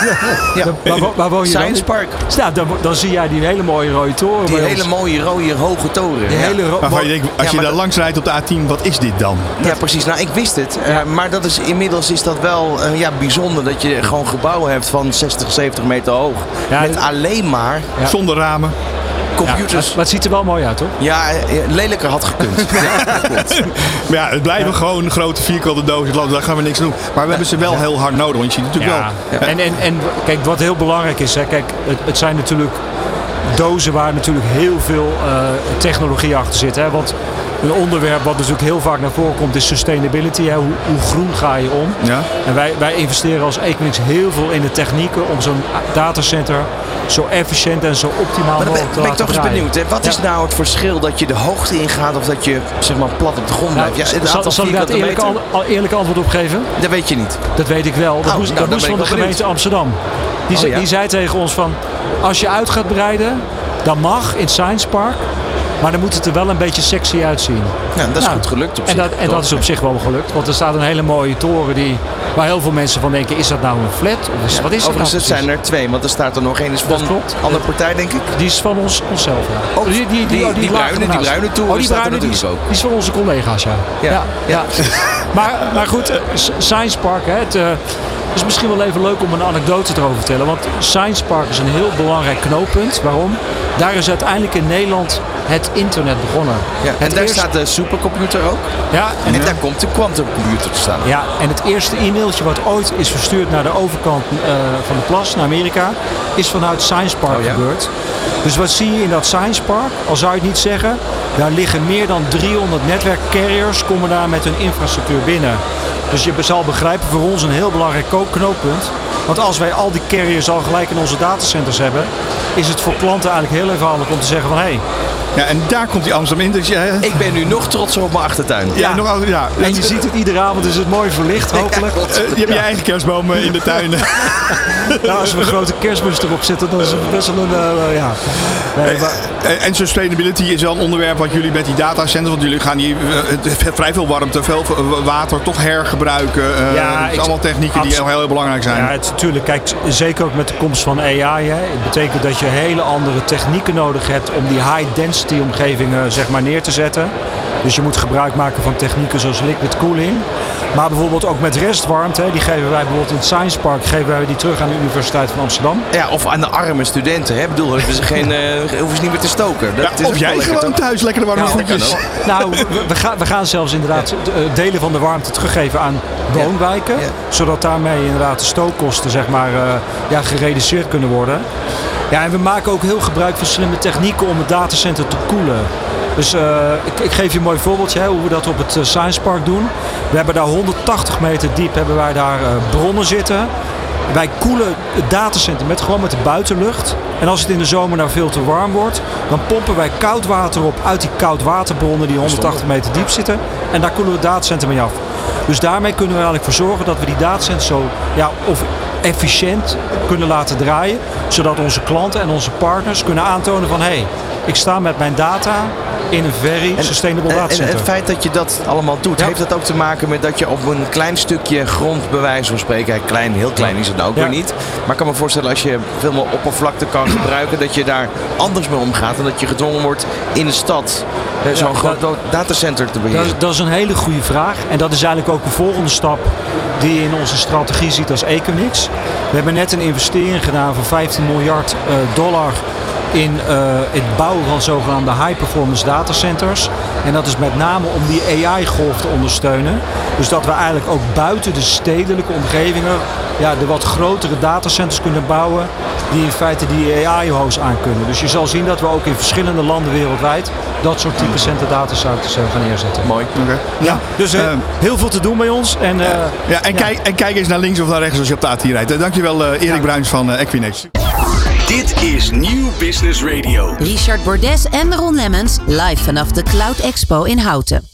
ja. waar, waar woon je Science dan? Park. Ja, dan, dan zie jij die hele mooie rode toren. Die hele mooie rode hoge toren. Die ja. hele ro- maar je denkt, als ja, je daar dat... langs rijdt op de A tien, wat is dit dan? Ja, dat... precies. Nou, ik wist het. Ja. Uh, maar dat is, inmiddels is dat wel uh, ja, bijzonder dat je gewoon gebouwen hebt van zestig, zeventig meter hoog. Ja, met dat... alleen maar... Ja. Zonder ramen. computers. Ja, maar, maar het ziet er wel mooi uit, hoor. Ja, lelijker had gekund. Ja, klopt. Maar ja, het blijven ja. gewoon grote vierkante dozen. Daar gaan we niks doen. Maar we hebben ze wel ja. heel hard nodig. Want je ziet natuurlijk ja. wel... Ja. En, en, en kijk, wat heel belangrijk is. Hè, kijk, het, het zijn natuurlijk dozen waar natuurlijk heel veel uh, technologie achter zit. Hè, want een onderwerp wat natuurlijk heel vaak naar voren komt is sustainability. Hè, hoe, hoe groen ga je om? Ja. En wij, wij investeren als Equinix heel veel in de technieken om zo'n datacenter zo efficiënt en zo optimaal maar mogelijk te ben laten ik toch eens benieuwd. Hè? Wat ja. is nou het verschil dat je de hoogte ingaat of dat je zeg maar plat op de grond blijft? Nou, ja, zal zal ik daar het eerlijke, an, eerlijke antwoord op geven? Dat weet je niet. Dat weet ik wel. Dat oh, moest, nou, dat moest van de gemeente benieuwd. Amsterdam. Die, oh, ja? die zei tegen ons van, als je uit gaat breiden, dan mag in Science Park. Maar dan moet het er wel een beetje sexy uitzien. Ja, dat is nou, goed gelukt op en zich. Dat, en dat is op zich wel gelukt. Want er staat een hele mooie toren die, waar heel veel mensen van denken, is dat nou een flat? Of is, ja, wat is overigens, dat nou? Het zijn er twee, want er staat er nog één is van een andere partij, denk ik. Die is van ons, onszelf, ja. Oh, die, die, die, die, die, die bruine, die bruine toren oh, die staat bruine, er natuurlijk die, ook. Die is van onze collega's, ja. Ja, ja. ja. ja. maar, maar goed, Science Park, hè, het... Uh, Het is misschien wel even leuk om een anekdote erover te vertellen. Want Science Park is een heel belangrijk knooppunt. Waarom? Daar is uiteindelijk in Nederland het internet begonnen. Ja, en het daar eerst... staat de supercomputer ook. Ja, en, en daar komt de quantumcomputer te staan. Ja, en het eerste e-mailtje wat ooit is verstuurd naar de overkant uh, van de plas, naar Amerika, is vanuit Science Park oh, ja? gebeurd. Dus wat zie je in dat Science Park? Al zou je het niet zeggen, daar liggen meer dan driehonderd netwerkcarriers, komen daar met hun infrastructuur binnen. Dus je zal begrijpen, voor ons een heel belangrijk knooppunt. Want als wij al die carriers al gelijk in onze datacenters hebben, is het voor klanten eigenlijk heel eenvoudig om te zeggen van hé. Hey, ja, en daar komt die Amsterdam in. Dus ja, ik ben nu nog trots op mijn achtertuin. Ja, ja. Nog, ja. En je ziet het iedere avond, is het mooi verlicht hopelijk. Ja, uh, je hebt je eigen kerstboom in de tuin. Nou, als we een grote kerstbus erop zetten, dan is het best wel een... Uh, ja. Nee, maar... uh, en sustainability is wel een onderwerp wat jullie met die datacenters, want jullie gaan hier uh, vrij veel warmte, veel water toch hergebruiken. Uh, ja, het zijn allemaal technieken die heel, heel belangrijk zijn. Ja, het, natuurlijk. Kijk, zeker ook met de komst van A I. Hè. Het betekent dat je hele andere technieken nodig hebt om die high density omgevingen zeg maar neer te zetten. Dus je moet gebruik maken van technieken zoals liquid cooling. Maar bijvoorbeeld ook met restwarmte, die geven wij bijvoorbeeld in het Science Park, geven wij die terug aan de Universiteit van Amsterdam. Ja, of aan de arme studenten. Hè? Ik bedoel, hebben ze geen, uh, hoeven ze niet meer te stoken. Dat ja, is of jij gewoon toch? Thuis lekker de warme voetjes. Ja, nou, we, we, gaan, we gaan zelfs inderdaad delen van de warmte teruggeven aan woonwijken. Ja. Ja. Zodat daarmee inderdaad de stookkosten zeg maar, uh, ja, gereduceerd kunnen worden. Ja, en we maken ook heel gebruik van slimme technieken om het datacenter te koelen. Dus uh, ik, ik geef je een mooi voorbeeldje hè, hoe we dat op het uh, Science Park doen. We hebben daar honderdtachtig meter diep hebben wij daar uh, bronnen zitten. Wij koelen het datacenter met, gewoon met de buitenlucht. En als het in de zomer nou veel te warm wordt, dan pompen wij koud water op uit die koudwaterbronnen die honderdtachtig meter diep zitten. En daar koelen we het datacenter mee af. Dus daarmee kunnen we eigenlijk voor zorgen dat we die datacenters zo ja, of efficiënt kunnen laten draaien. Zodat onze klanten en onze partners kunnen aantonen van hé, hey, ik sta met mijn data in een very en, sustainable en, datacenter. En het feit dat je dat allemaal doet, ja. heeft dat ook te maken met dat je op een klein stukje grond, bij wijze van spreken, klein, heel klein is het nou ook ja. weer niet. Maar ik kan me voorstellen als je veel meer oppervlakte kan gebruiken, dat je daar anders mee omgaat en dat je gedwongen wordt in de stad ja, zo'n groot dat, datacenter te beheren. Dat, dat is een hele goede vraag en dat is eigenlijk ook de volgende stap die je in onze strategie ziet als Equinix. We hebben net een investering gedaan van vijftien miljard uh, dollar in uh, het bouwen van zogenaamde high-performance datacenters. En dat is met name om die A I-golf te ondersteunen. Dus dat we eigenlijk ook buiten de stedelijke omgevingen ja, de wat grotere datacenters kunnen bouwen die in feite die A I-hosts aan kunnen. Dus je zal zien dat we ook in verschillende landen wereldwijd dat soort type center datacenters gaan neerzetten. Mooi. Okay. Ja, ja, dus uh, uh, heel veel te doen bij ons. En, uh, ja, en, ja. Kijk, en kijk eens naar links of naar rechts als je op de A tien rijdt. Dankjewel uh, Erik ja. Bruins van uh, Equinix. Dit is Nieuw Business Radio. Richard Bordes en Ron Lemmens live vanaf de Cloud Expo in Houten.